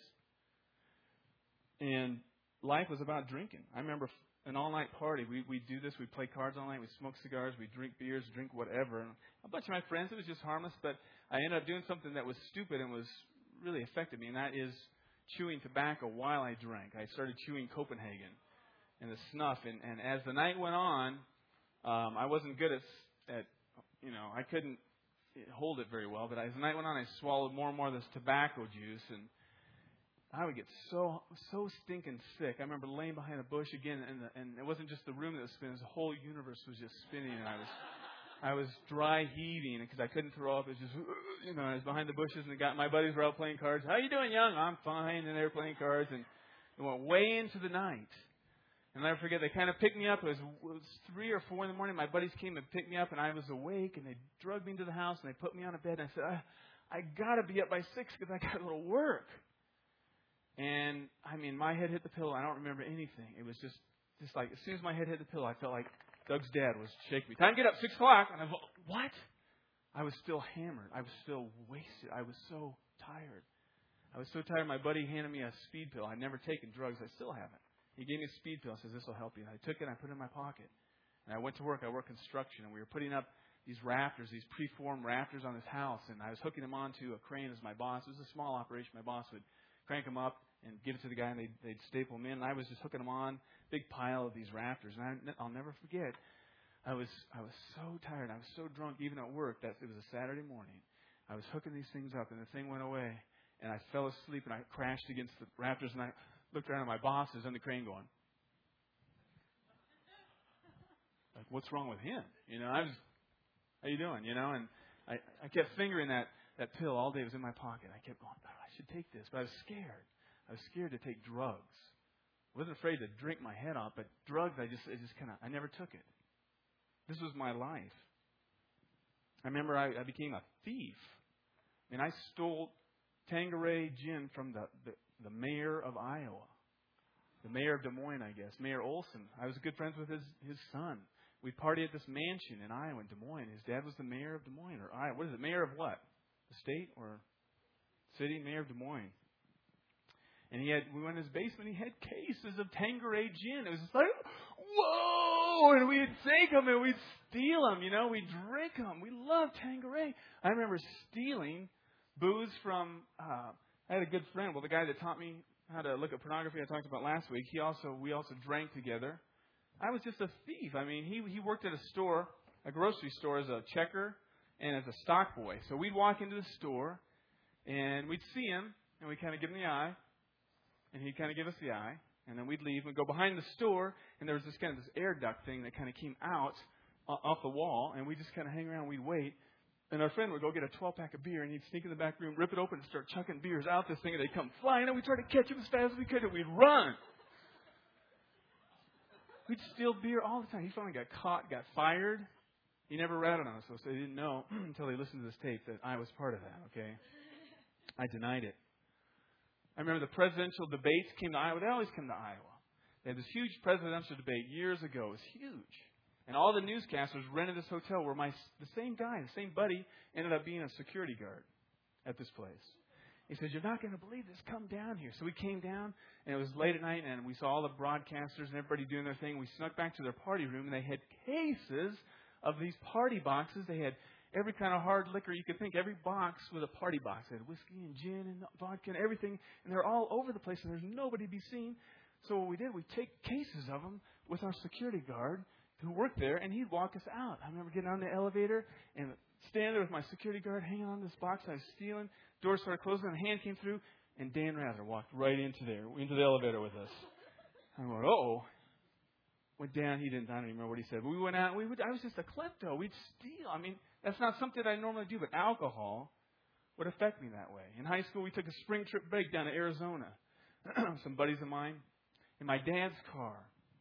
And life was about drinking. I remember an all-night party. We'd do this. We'd play cards all night. We'd smoke cigars. We'd drink beers, drink whatever. And a bunch of my friends, it was just harmless. But I ended up doing something that was stupid and was really affected me. And that is chewing tobacco while I drank. I started chewing Copenhagen and the snuff. And as the night went on, I wasn't good at I couldn't hold it very well. But as the night went on, I swallowed more and more of this tobacco juice. And I would get so stinking sick. I remember laying behind a bush again, and it wasn't just the room that was spinning. The whole universe was just spinning, and I was dry heaving because I couldn't throw up. It was just, I was behind the bushes, and my buddies were out playing cards. How you doing, young? I'm fine. And they were playing cards, and it went way into the night. And I'll never forget, they kind of picked me up. It was 3 or 4 in the morning. My buddies came and picked me up, and I was awake, and they drugged me into the house, and they put me on a bed, and I said, I got to be up by 6 because I got to go to work. And, my head hit the pillow. I don't remember anything. It was just like, as soon as my head hit the pillow, I felt like Doug's dad was shaking me. Time to get up, 6 o'clock. And I thought, what? I was still hammered. I was still wasted. I was so tired. My buddy handed me a speed pill. I'd never taken drugs. I still haven't. He gave me a speed pill and says, this will help you. And I took it and I put it in my pocket. And I went to work. I worked construction. And we were putting up these rafters, these preformed rafters on this house. And I was hooking them onto a crane as my boss. It was a small operation. My boss would crank them up and give it to the guy, and they'd staple them in. And I was just hooking them on, big pile of these rafters. And I'll never forget, I was so tired. I was so drunk, even at work. It was a Saturday morning. I was hooking these things up, and the thing went away. And I fell asleep, and I crashed against the rafters, and I looked around, and my boss is on the crane going, like, what's wrong with him? How you doing? And I kept fingering that pill all day. It was in my pocket. I kept going, I should take this. But I was scared. I was scared to take drugs. I wasn't afraid to drink my head off, but drugs, I never took it. This was my life. I remember I became a thief. And I stole Tanqueray gin from the mayor of Iowa. The mayor of Des Moines, I guess. Mayor Olson. I was good friends with his son. We'd party at this mansion in Iowa, in Des Moines. His dad was the mayor of Des Moines. Or Iowa. What is it? Mayor of what? The state or city? Mayor of Des Moines. And we went in his basement. He had cases of Tanqueray gin. It was just like, whoa! And we'd take them and we'd steal them. You know, we'd drink them. We loved Tanqueray. I remember stealing booze from. I had a good friend. Well, the guy that taught me how to look at pornography I talked about last week. We also drank together. I was just a thief. I mean, he worked at a grocery store as a checker and as a stock boy. So we'd walk into the store and we'd see him and we'd kind of give him the eye. And he'd kind of give us the eye. And then we'd leave and go behind the store. And there was this air duct thing that kind of came out off the wall. And we'd just kind of hang around and we'd wait. And our friend would go get a 12-pack of beer. And he'd sneak in the back room, rip it open, and start chucking beers out this thing. And they'd come flying. And we'd try to catch them as fast as we could. And we'd run. We'd steal beer all the time. He finally got caught, got fired. He never ratted on us. So they didn't know until they listened to this tape that I was part of that, okay? I denied it. I remember the presidential debates came to Iowa. They always come to Iowa. They had this huge presidential debate years ago. It was huge. And all the newscasters rented this hotel where the same guy, the same buddy, ended up being a security guard at this place. He said, "You're not going to believe this. Come down here." So we came down, and it was late at night, and we saw all the broadcasters and everybody doing their thing. We snuck back to their party room, and they had cases of these party boxes. They had every kind of hard liquor you could think. Every box was a party box. They had whiskey and gin and vodka and everything. And they're all over the place, and there's nobody to be seen. So what we did, we take cases of them with our security guard who worked there, and he'd walk us out. I remember getting on the elevator and standing there with my security guard hanging on this box I was stealing. Doors started closing, and a hand came through, and Dan Rather walked right into the elevator with us. I went, uh-oh. Went down. I don't remember what he said. But we went out. I was just a klepto. We'd steal. I mean, that's not something I normally do, but alcohol would affect me that way. In high school, we took a spring trip break down to Arizona. Some buddies of mine in my dad's car.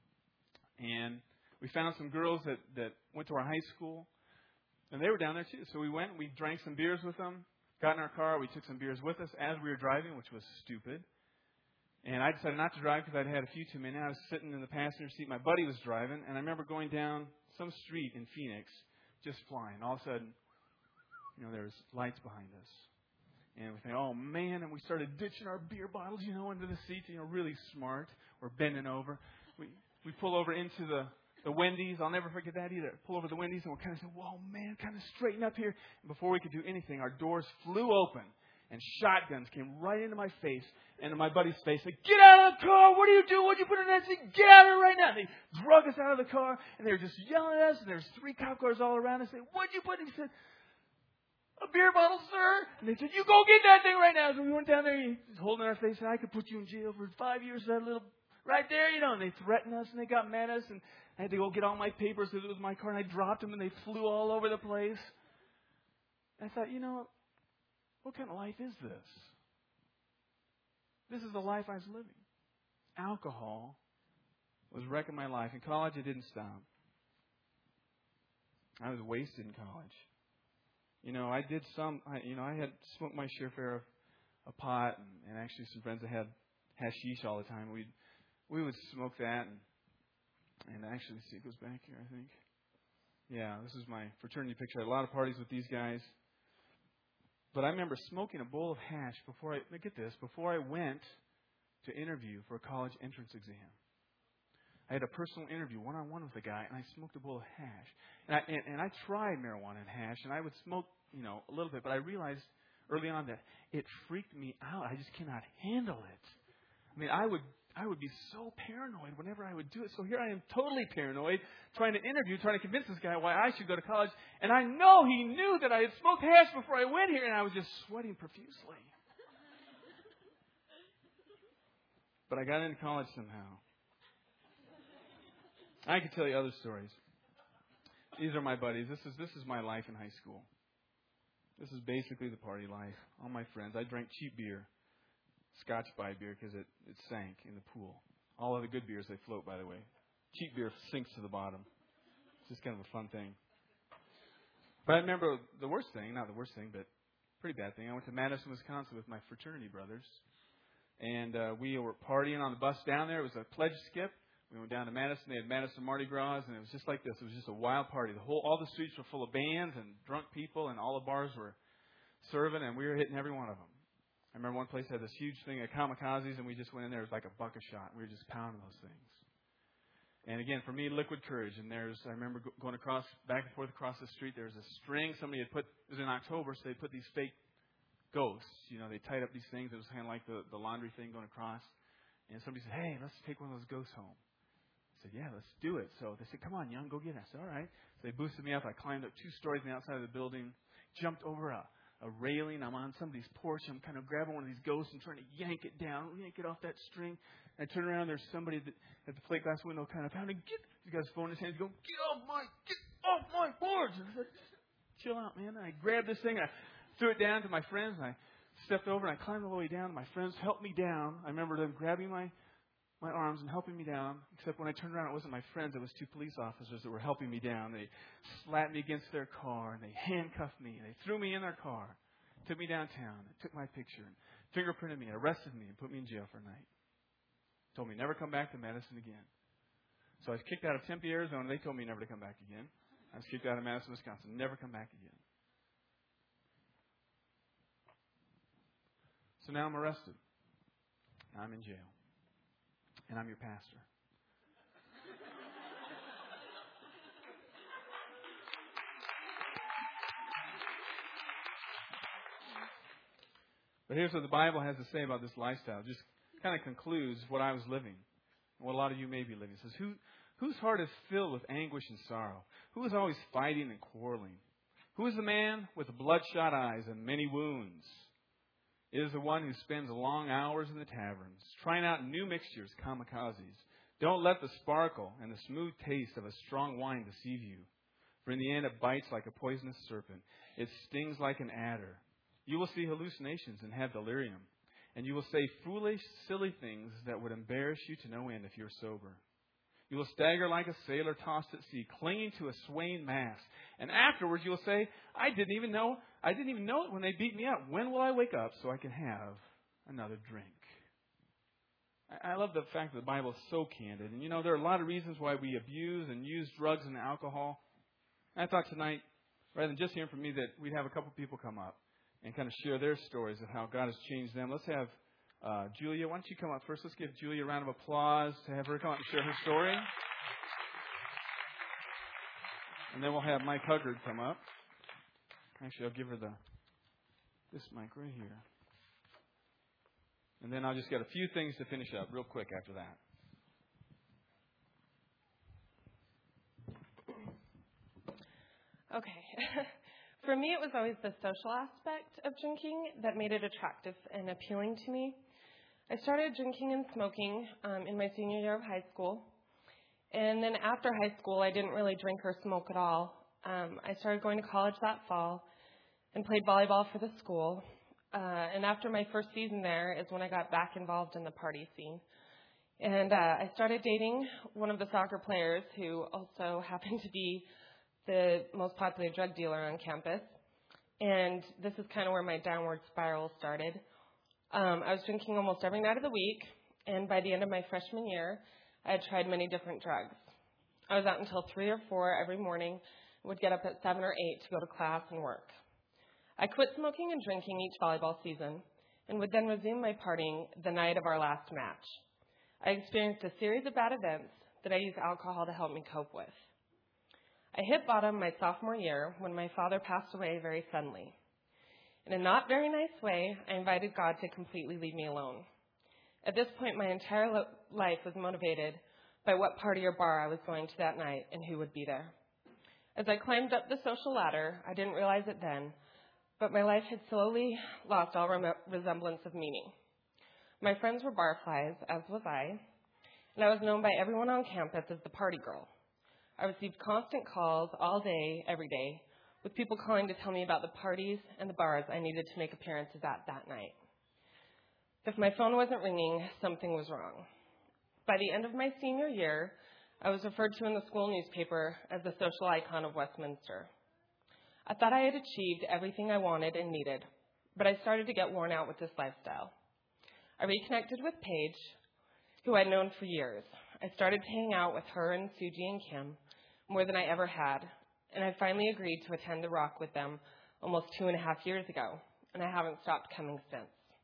And we found some girls that went to our high school. And they were down there too. So we went. We drank some beers with them. Got in our car. We took some beers with us as we were driving, which was stupid. And I decided not to drive because I'd had a few too many. I was sitting in the passenger seat. My buddy was driving. And I remember going down some street in Phoenix, just flying. All of a sudden, there was lights behind us. And we think, oh, man. And we started ditching our beer bottles, into the seats, really smart. We're bending over. We pull over into the Wendy's. I'll never forget that either. Pull over the Wendy's and we're kind of saying, whoa, man, kind of straighten up here. And before we could do anything, our doors flew open and shotguns came right into my face and into my buddy's face. They said, "Get out of the car! What are you doing? What'd you put in that seat? Get out of it right now!" And they drug us out of the car and they were just yelling at us. And there's 3 cop cars all around us. They said, "What'd you put in?" He said, "A beer bottle, sir." And they said, "You go get that thing right now." So we went down there. He was holding our face. And I could put you in jail for 5 years for that little right there, And they threatened us and they got mad at us. And I had to go get all my papers because it was my car. And I dropped them and they flew all over the place. And I thought, what kind of life is this? This is the life I was living. Alcohol was wrecking my life. In college, it didn't stop. I was wasted in college. I did I had smoked my share of pot and actually some friends that had hashish all the time. We would smoke that and actually, let's see, it goes back here, I think. Yeah, this is my fraternity picture. I had a lot of parties with these guys. But I remember smoking a bowl of hash before I went to interview for a college entrance exam. I had a personal interview, one-on-one with a guy, and I smoked a bowl of hash. And I tried marijuana and hash, and I would smoke, a little bit, but I realized early on that it freaked me out. I just cannot handle it. I mean, I would be so paranoid whenever I would do it. So here I am totally paranoid, trying to convince this guy why I should go to college. And I know he knew that I had smoked hash before I went here, and I was just sweating profusely. But I got into college somehow. I could tell you other stories. These are my buddies. This is my life in high school. This is basically the party life. All my friends. I drank cheap beer. Scotch by beer because it sank in the pool. All of the good beers, they float, by the way. Cheap beer sinks to the bottom. It's just kind of a fun thing. But I remember the worst thing, not the worst thing, but pretty bad thing. I went to Madison, Wisconsin with my fraternity brothers. And we were partying on the bus down there. It was a pledge skip. We went down to Madison. They had Madison Mardi Gras, and it was just like this. It was just a wild party. All the streets were full of bands and drunk people, and all the bars were serving, and we were hitting every one of them. I remember one place had this huge thing of kamikazes, and we just went in there. It was like a buck a shot. We were just pounding those things. And again, for me, liquid courage. And I remember going back and forth across the street. There was a string somebody had put. It was in October, so they put these fake ghosts. They tied up these things. It was kind of like the laundry thing going across. And somebody said, "Hey, let's take one of those ghosts home." I said, "Yeah, let's do it." So they said, "Come on, young, go get it." I said, "All right." So they boosted me up. I climbed up 2 stories on the outside of the building, jumped over a railing. I'm on somebody's porch. I'm kind of grabbing one of these ghosts and trying to yank it down, yank it off that string. And I turn around. There's somebody at the plate glass window kind of pounding. He's got his phone in his hand. He's going, get off my boards. And I said, "Chill out, man." And I grabbed this thing. And I threw it down to my friends. And I stepped over and I climbed all the way down. My friends helped me down. I remember them grabbing my arms and helping me down. Except when I turned around, it wasn't my friends. It was 2 police officers that were helping me down. They slapped me against their car and they handcuffed me. And they threw me in their car, took me downtown, and took my picture and fingerprinted me, and arrested me, and put me in jail for a night. Told me never come back to Madison again. So I was kicked out of Tempe, Arizona. They told me never to come back again. I was kicked out of Madison, Wisconsin. Never come back again. So now I'm arrested. Now I'm in jail. And I'm your pastor. But here's what the Bible has to say about this lifestyle. It just kind of concludes what I was living, and what a lot of you may be living. It says, whose heart is filled with anguish and sorrow? Who is always fighting and quarreling? Who is the man with bloodshot eyes and many wounds? It is the one who spends long hours in the taverns, trying out new mixtures, kamikazes. Don't let the sparkle and the smooth taste of a strong wine deceive you. For in the end it bites like a poisonous serpent. It stings like an adder. You will see hallucinations and have delirium. And you will say foolish, silly things that would embarrass you to no end if you're sober. You will stagger like a sailor tossed at sea, clinging to a swaying mast. And afterwards you will say, I didn't even know it when they beat me up. When will I wake up so I can have another drink? I love the fact that the Bible is so candid. And there are a lot of reasons why we abuse and use drugs and alcohol. And I thought tonight, rather than just hearing from me, that we'd have a couple people come up and kind of share their stories of how God has changed them. Let's have Julia. Why don't you come up first? Let's give Julia a round of applause to have her come up and share her story. And then we'll have Mike Huggard come up. Actually, I'll give her this mic right here. And then I'll just get a few things to finish up real quick after that. Okay. For me, it was always the social aspect of drinking that made it attractive and appealing to me. I started drinking and smoking in my senior year of high school. And then after high school, I didn't really drink or smoke at all. I started going to college that fall and played volleyball for the school. And after my first season there is when I got back involved in the party scene. And I started dating one of the soccer players who also happened to be the most popular drug dealer on campus. And this is kind of where my downward spiral started. I was drinking almost every night of the week. And by the end of my freshman year, I had tried many different drugs. I was out until 3 or 4 every morning, would get up at 7 or 8 to go to class and work. I quit smoking and drinking each volleyball season and would then resume my partying the night of our last match. I experienced a series of bad events that I used alcohol to help me cope with. I hit bottom my sophomore year when my father passed away very suddenly. In a not very nice way, I invited God to completely leave me alone. At this point, my entire life was motivated by what party or bar I was going to that night and who would be there. As I climbed up the social ladder, I didn't realize it then, but my life had slowly lost all resemblance of meaning. My friends were barflies, as was I, and I was known by everyone on campus as the party girl. I received constant calls all day, every day, with people calling to tell me about the parties and the bars I needed to make appearances at that night. If my phone wasn't ringing, something was wrong. By the end of my senior year, I was referred to in the school newspaper as the social icon of Westminster. I thought I had achieved everything I wanted and needed, but I started to get worn out with this lifestyle. I reconnected with Paige, who I'd known for years. I started hanging out with her and Suji and Kim more than I ever had, and I finally agreed to attend the Rock with them almost 2.5 years ago, and I haven't stopped coming since.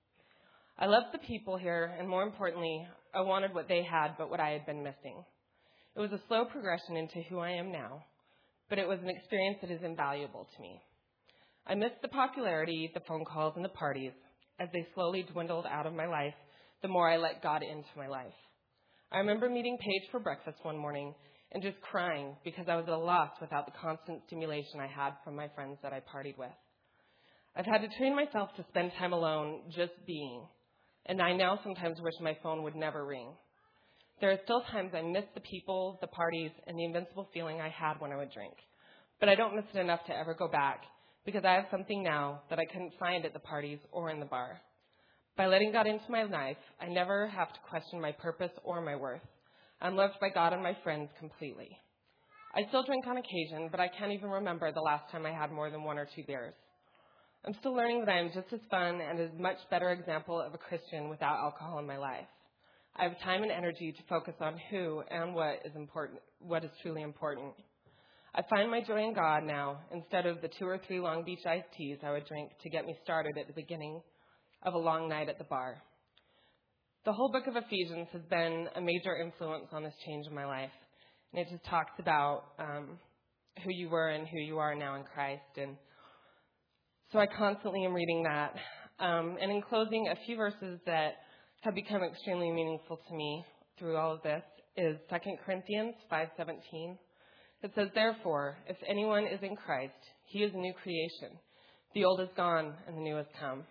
I loved the people here, and more importantly, I wanted what they had but what I had been missing. It was a slow progression into who I am now, but it was an experience that is invaluable to me. I missed the popularity, the phone calls, and the parties as they slowly dwindled out of my life the more I let God into my life. I remember meeting Paige for breakfast one morning and just crying because I was at a loss without the constant stimulation I had from my friends that I partied with. I've had to train myself to spend time alone just being, and I now sometimes wish my phone would never ring. There are still times I miss the people, the parties, and the invincible feeling I had when I would drink. But I don't miss it enough to ever go back because I have something now that I couldn't find at the parties or in the bar. By letting God into my life, I never have to question my purpose or my worth. I'm loved by God and my friends completely. I still drink on occasion, but I can't even remember the last time I had more than 1 or 2 beers. I'm still learning that I am just as fun and a much better example of a Christian without alcohol in my life. I have time and energy to focus on who and what is truly important. I find my joy in God now instead of the 2 or 3 Long Beach iced teas I would drink to get me started at the beginning of a long night at the bar. The whole book of Ephesians has been a major influence on this change in my life. And it just talks about who you were and who you are now in Christ. And so I constantly am reading that. And in closing, a few verses that have become extremely meaningful to me through all of this is 2 Corinthians 5:17. It says, "Therefore, if anyone is in Christ, he is a new creation. The old is gone and the new has come."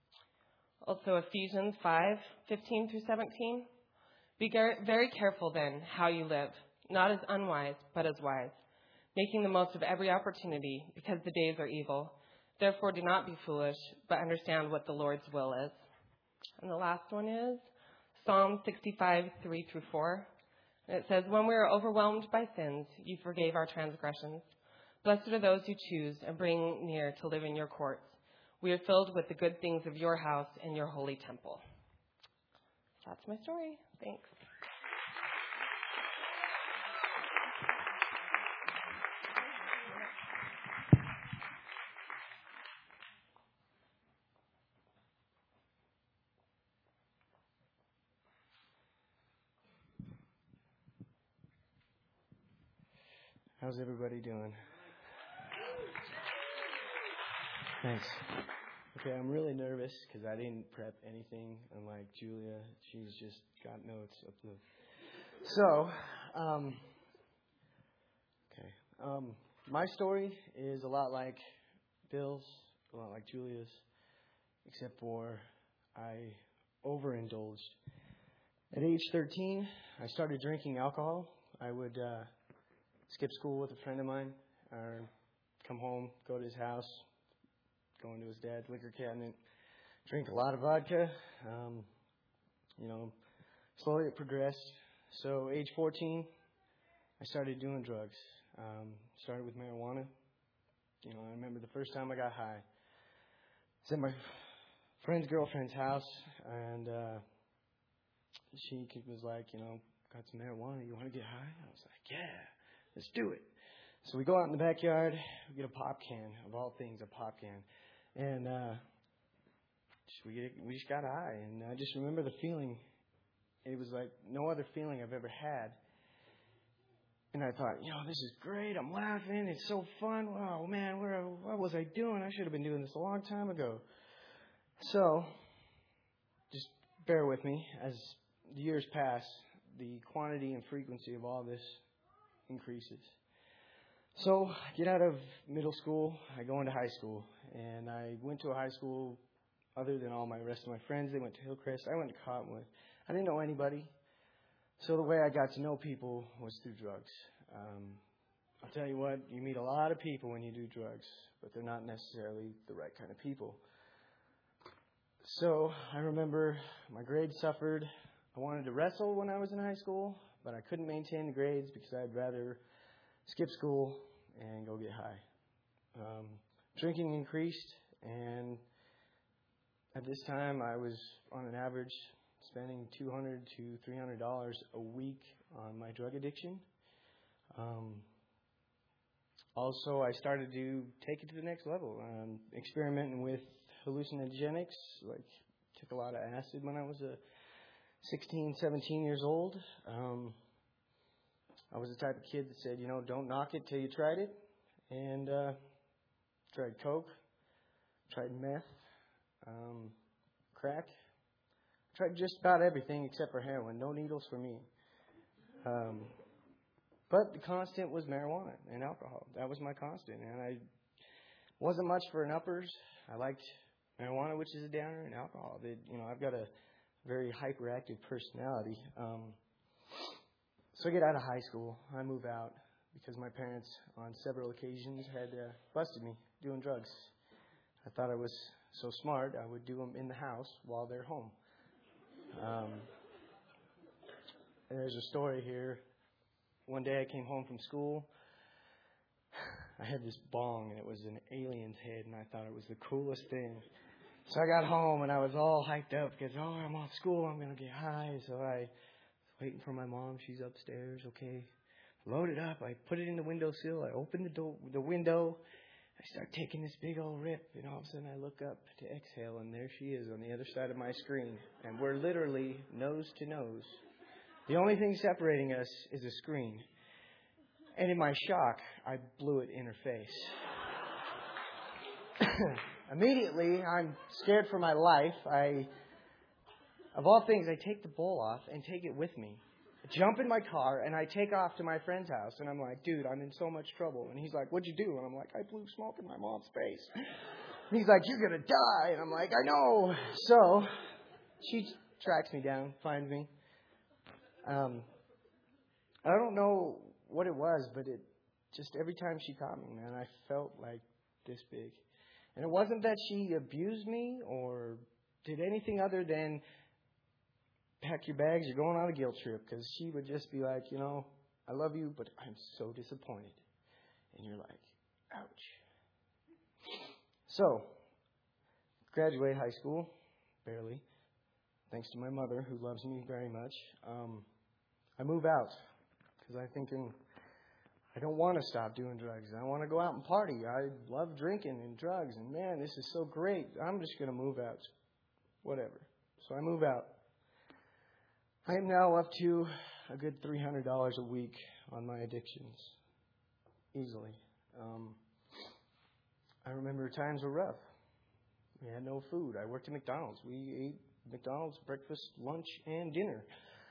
Also Ephesians 5:15 through 17. "Be very careful then how you live, not as unwise, but as wise, making the most of every opportunity, because the days are evil. Therefore do not be foolish, but understand what the Lord's will is." And the last one is Psalm 65:3 through 4. And it says, "When we are overwhelmed by sins, you forgave our transgressions. Blessed are those who choose and bring near to live in your courts. We are filled with the good things of your house and your holy temple." That's my story. Thanks. How's everybody doing? Thanks. Okay, I'm really nervous because I didn't prep anything, unlike Julia. She's just got notes up the... So, my story is a lot like Bill's, a lot like Julia's, except for I overindulged. At age 13, I started drinking alcohol. I would skip school with a friend of mine, or come home, go to his house, go into his dad's liquor cabinet, drink a lot of vodka. Slowly it progressed. So age 14, I started doing drugs. Started with marijuana. I remember the first time I got high. I was at my friend's girlfriend's house, and she was like, "Got some marijuana, you want to get high?" I was like, "Yeah, let's do it." So we go out in the backyard, we get a pop can, of all things, a pop can. And we just got high. And I just remember the feeling. It was like no other feeling I've ever had. And I thought, this is great. I'm laughing. It's so fun. Wow, man, what was I doing? I should have been doing this a long time ago. So just bear with me. As the years pass, the quantity and frequency of all this increases. So I get out of middle school, I go into high school, and I went to a high school other than all my rest of my friends. They went to Hillcrest. I went to Cottonwood. I didn't know anybody. So the way I got to know people was through drugs. I'll tell you what, you meet a lot of people when you do drugs, but they're not necessarily the right kind of people. So I remember my grades suffered. I wanted to wrestle when I was in high school, but I couldn't maintain the grades because I'd rather skip school and go get high. Drinking increased, and at this time I was on an average spending $200 to $300 a week on my drug addiction. Also, I started to take it to the next level, experimenting with hallucinogenics, like took a lot of acid when I was 16, 17 years old. I was the type of kid that said, don't knock it till you tried it. And tried coke, tried meth, crack. Tried just about everything except for heroin. No needles for me. But the constant was marijuana and alcohol. That was my constant. And I wasn't much for an uppers. I liked marijuana, which is a downer, and alcohol. I've got a very hyperactive personality. So I get out of high school. I move out because my parents, on several occasions, had busted me doing drugs. I thought I was so smart, I would do them in the house while they're home. And there's a story here. One day I came home from school. I had this bong, and it was an alien's head, and I thought it was the coolest thing. So I got home, and I was all hyped up because, I'm off school, I'm going to get high. So I was waiting for my mom. She's upstairs, okay. Load it up. I put it in the windowsill. I open the window. I start taking this big old rip, and all of a sudden I look up to exhale, and there she is on the other side of my screen. And we're literally nose to nose. The only thing separating us is a screen. And in my shock, I blew it in her face. Immediately, I'm scared for my life. Of all things, I take the bowl off and take it with me. I jump in my car, and I take off to my friend's house. And I'm like, dude, I'm in so much trouble. And he's like, what'd you do? And I'm like, I blew smoke in my mom's face. And he's like, you're going to die. And I'm like, I know. So she tracks me down, finds me. I don't know what it was, but it just every time she caught me, man, I felt like this big. And it wasn't that she abused me or did anything other than pack your bags, you're going on a guilt trip, because she would just be like, I love you, but I'm so disappointed. And you're like, ouch. So, graduate high school, barely, thanks to my mother, who loves me very much. I move out because I'm thinking, I don't want to stop doing drugs. I want to go out and party. I love drinking and drugs. And man, this is so great. I'm just going to move out. Whatever. So I move out. I am now up to a good $300 a week on my addictions. Easily. I remember times were rough. We had no food. I worked at McDonald's. We ate McDonald's breakfast, lunch, and dinner.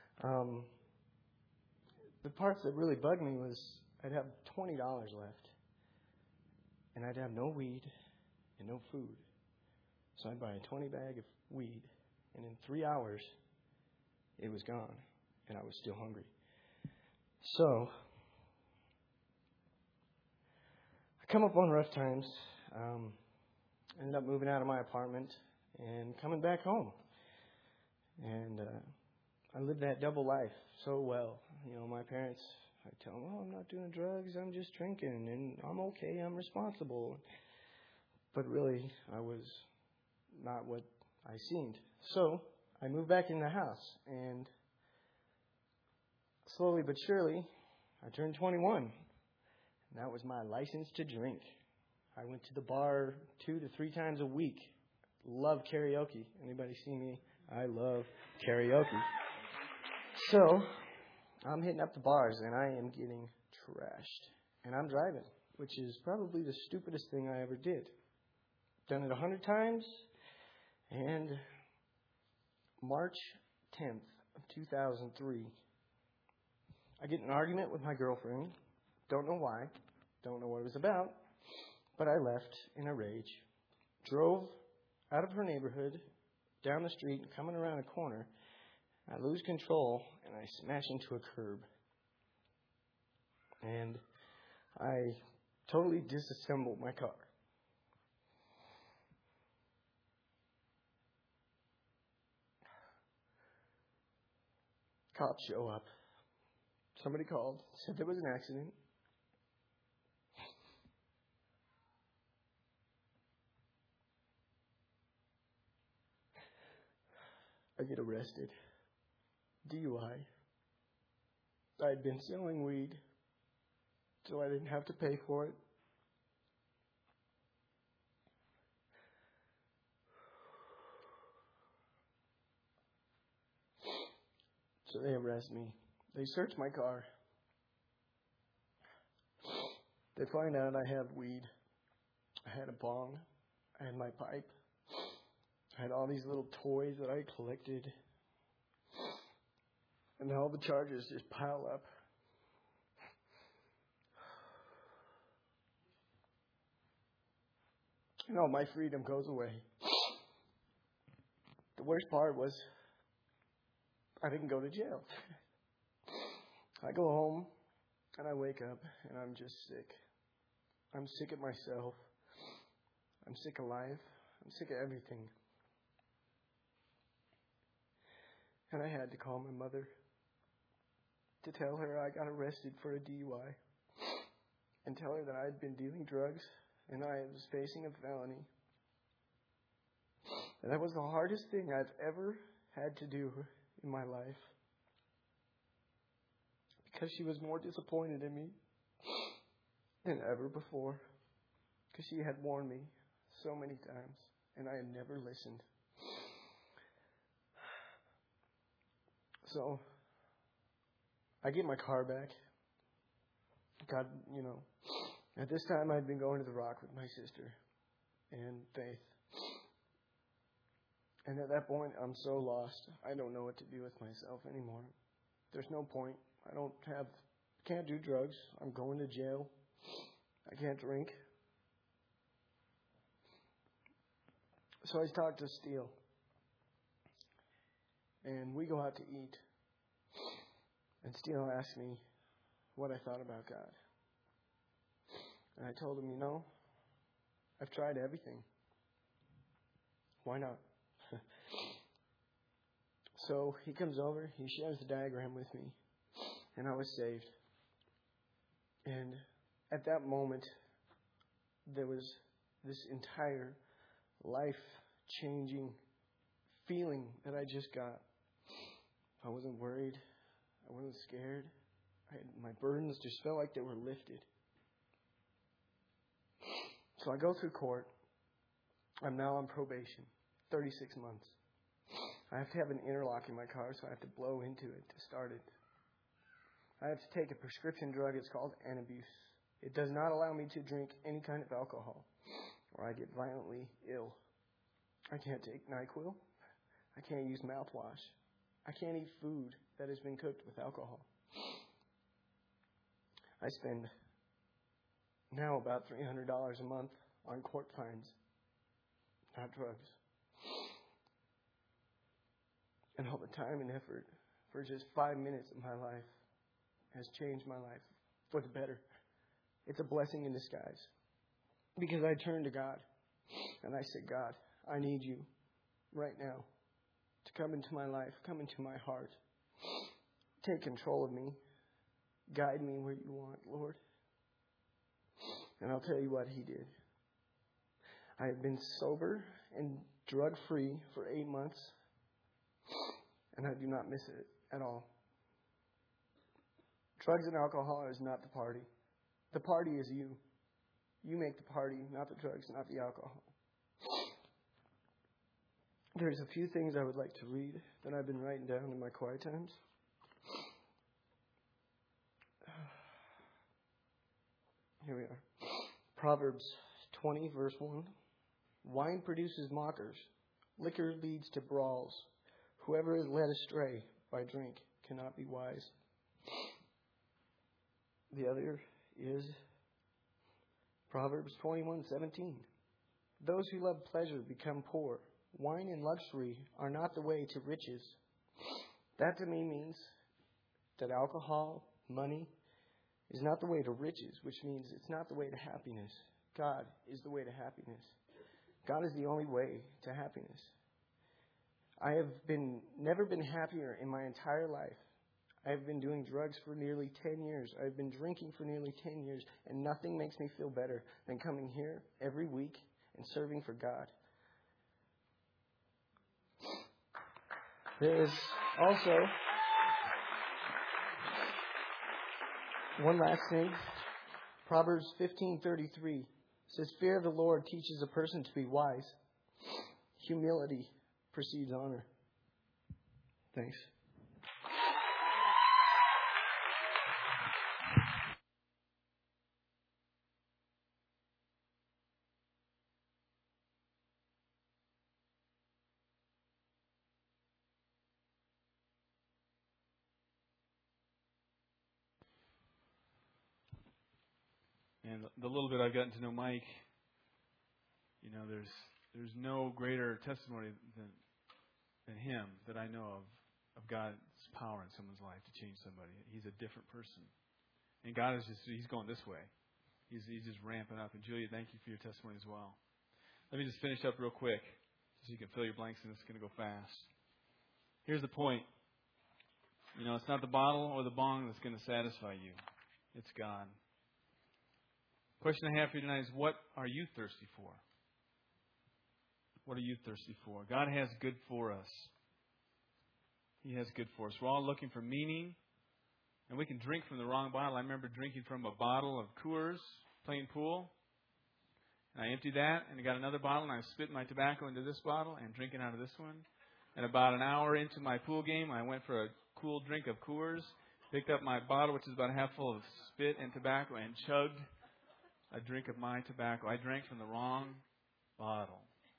The parts that really bugged me was I'd have $20 left, and I'd have no weed and no food. So I'd buy a 20 bag of weed, and in 3 hours, it was gone, and I was still hungry. So I come up on rough times, ended up moving out of my apartment and coming back home. And I lived that double life so well. My parents, I tell them, I'm not doing drugs, I'm just drinking, and I'm okay, I'm responsible. But really, I was not what I seemed. So I moved back in the house, and slowly but surely, I turned 21. And that was my license to drink. I went to the bar 2 to 3 times a week. Love karaoke. Anybody see me? I love karaoke. So I'm hitting up the bars, and I am getting trashed. And I'm driving, which is probably the stupidest thing I ever did. Done it 100 times, and March 10th of 2003, I get in an argument with my girlfriend. Don't know why. Don't know what it was about. But I left in a rage. Drove out of her neighborhood, down the street, coming around a corner. I lose control, and I smash into a curb. And I totally disassembled my car. Cops show up. Somebody called, said there was an accident. I get arrested. DUI. I had been selling weed, so I didn't have to pay for it. So they arrest me. They search my car. They find out I have weed. I had a bong. I had my pipe. I had all these little toys that I collected. And all the charges just pile up. You know, my freedom goes away. The worst part was I didn't go to jail. I go home and I wake up and I'm just sick. I'm sick of myself. I'm sick of life. I'm sick of everything. And I had to call my mother to tell her I got arrested for a DUI and tell her that I had been dealing drugs and I was facing a felony. And that was the hardest thing I've ever had to do in my life, because she was more disappointed in me than ever before, because she had warned me so many times and I had never listened. So I get my car back. God, at this time I'd been going to the Rock with my sister and Faith. And at that point, I'm so lost. I don't know what to do with myself anymore. There's no point. Can't do drugs. I'm going to jail. I can't drink. So I talk to Steele. And we go out to eat. And Steele asked me what I thought about God. And I told him, I've tried everything. Why not? So he comes over, he shares the diagram with me, and I was saved. And at that moment, there was this entire life-changing feeling that I just got. I wasn't worried. I wasn't scared. My burdens just felt like they were lifted. So I go through court. I'm now on probation, 36 months. I have to have an interlock in my car, so I have to blow into it to start it. I have to take a prescription drug. It's called Antabuse. It does not allow me to drink any kind of alcohol, or I get violently ill. I can't take NyQuil. I can't use mouthwash. I can't eat food that has been cooked with alcohol. I spend now about $300 a month on court fines, not drugs. And all the time and effort for just 5 minutes of my life has changed my life for the better. It's a blessing in disguise. Because I turned to God and I said, God, I need you right now to come into my life, come into my heart. Take control of me. Guide me where you want, Lord. And I'll tell you what he did. I have been sober and drug-free for 8 months. And I do not miss it at all. Drugs and alcohol is not the party. The party is you. You make the party, not the drugs, not the alcohol. There's a few things I would like to read that I've been writing down in my quiet times. Here we are. Proverbs 20, verse 1. Wine produces mockers. Liquor leads to brawls. Whoever is led astray by drink cannot be wise. The other is Proverbs 21:17. Those who love pleasure become poor. Wine and luxury are not the way to riches. That to me means that alcohol, money, is not the way to riches, which means it's not the way to happiness. God is the way to happiness. God is the only way to happiness. I have never been happier in my entire life I've been doing drugs for nearly 10 years. I've been drinking for nearly 10 years. And nothing makes me feel better than coming here every week and serving for God. There is also one last thing. Proverbs 15:33 says, "Fear of the Lord teaches a person to be wise. Humility precedes honor." Thanks. And the little bit I've gotten to know Mike, there's no greater testimony than him that I know of God's power in someone's life to change somebody. He's a different person. And God is He's going this way. He's just ramping up. And Julia, thank you for your testimony as well. Let me just finish up real quick so you can fill your blanks, and it's going to go fast. Here's the point. It's not the bottle or the bong that's going to satisfy you. It's God. Question I have for you tonight is, what are you thirsty for? What are you thirsty for? God has good for us. He has good for us. We're all looking for meaning, and we can drink from the wrong bottle. I remember drinking from a bottle of Coors, playing pool, and I emptied that, and I got another bottle, and I spit my tobacco into this bottle and drinking out of this one. And about an hour into my pool game, I went for a cool drink of Coors, picked up my bottle, which is about half full of spit and tobacco, and chugged a drink of my tobacco. I drank from the wrong bottle.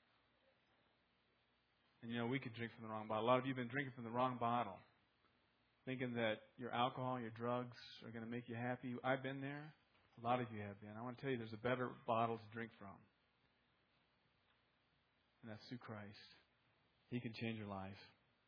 And we could drink from the wrong bottle. A lot of you have been drinking from the wrong bottle, thinking that your alcohol, your drugs are going to make you happy. I've been there. A lot of you have been. I want to tell you there's a better bottle to drink from. And that's through Christ. He can change your life.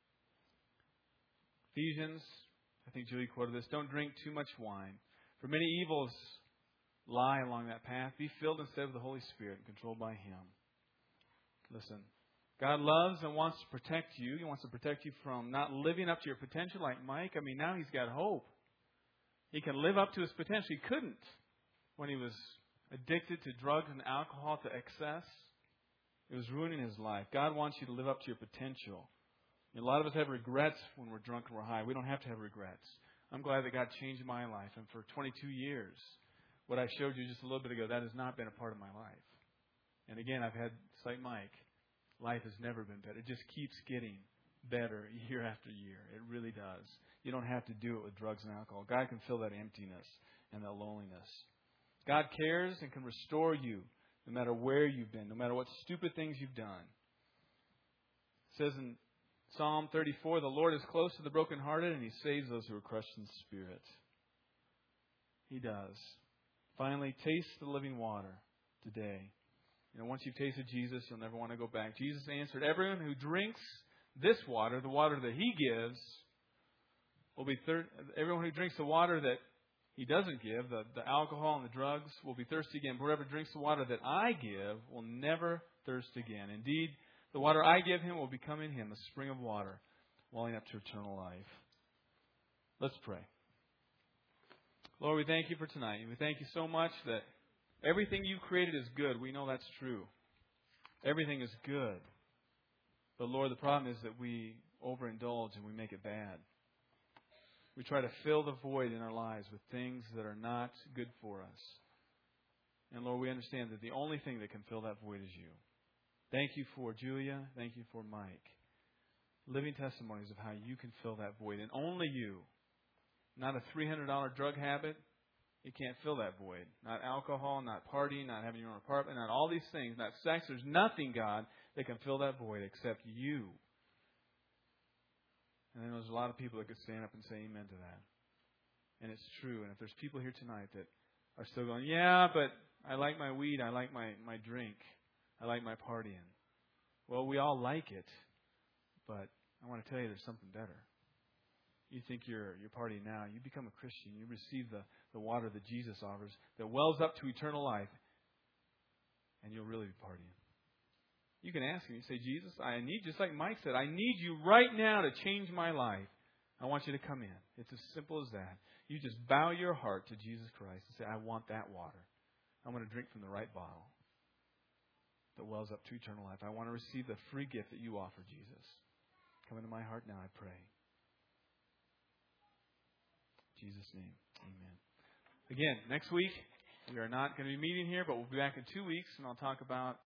Ephesians, I think Julie quoted this, "Don't drink too much wine, for many evils lie along that path. Be filled instead with the Holy Spirit and controlled by Him." Listen, God loves and wants to protect you. He wants to protect you from not living up to your potential like Mike. Now he's got hope. He can live up to his potential. He couldn't when he was addicted to drugs and alcohol to excess. It was ruining his life. God wants you to live up to your potential. A lot of us have regrets when we're drunk and we're high. We don't have to have regrets. I'm glad that God changed my life. And for 22 years, what I showed you just a little bit ago, that has not been a part of my life. And again, I've had, just like Mike, life has never been better. It just keeps getting better year after year. It really does. You don't have to do it with drugs and alcohol. God can fill that emptiness and that loneliness. God cares and can restore you no matter where you've been, no matter what stupid things you've done. It says in Psalm 34, "The Lord is close to the brokenhearted, and He saves those who are crushed in spirit." He does. Finally, taste the living water today. Once you've tasted Jesus, you'll never want to go back. Jesus answered, "Everyone who drinks this water, the water that He gives, will be thirsty. Everyone who drinks the water that He doesn't give, the alcohol and the drugs, will be thirsty again. But whoever drinks the water that I give will never thirst again. Indeed, the water I give him will become in him a spring of water, welling up to eternal life." Let's pray. Lord, we thank You for tonight. We thank You so much that everything You created is good. We know that's true. Everything is good. But Lord, the problem is that we overindulge and we make it bad. We try to fill the void in our lives with things that are not good for us. And Lord, we understand that the only thing that can fill that void is You. Thank You for Julia. Thank You for Mike. Living testimonies of how You can fill that void. And only You. Not a $300 drug habit. You can't fill that void. Not alcohol, not partying, not having your own apartment, not all these things, not sex. There's nothing, God, that can fill that void except You. And then there's a lot of people that could stand up and say amen to that. And it's true. And if there's people here tonight that are still going, "Yeah, but I like my weed, I like my drink, I like my partying." Well, we all like it. But I want to tell you there's something better. You think you're partying now. You become a Christian. You receive the water that Jesus offers that wells up to eternal life. And you'll really be partying. You can ask Him. You say, "Jesus, I need," just like Mike said, "I need You right now to change my life. I want you to come in. It's as simple as that. You just bow your heart to Jesus Christ and say, I want that water. I want to drink from the right bottle that wells up to eternal life. I want to receive the free gift that you offer, Jesus. Come into my heart now, I pray. In Jesus' name, amen. Again, next week, we are not going to be meeting here, but we'll be back in 2 weeks, and I'll talk about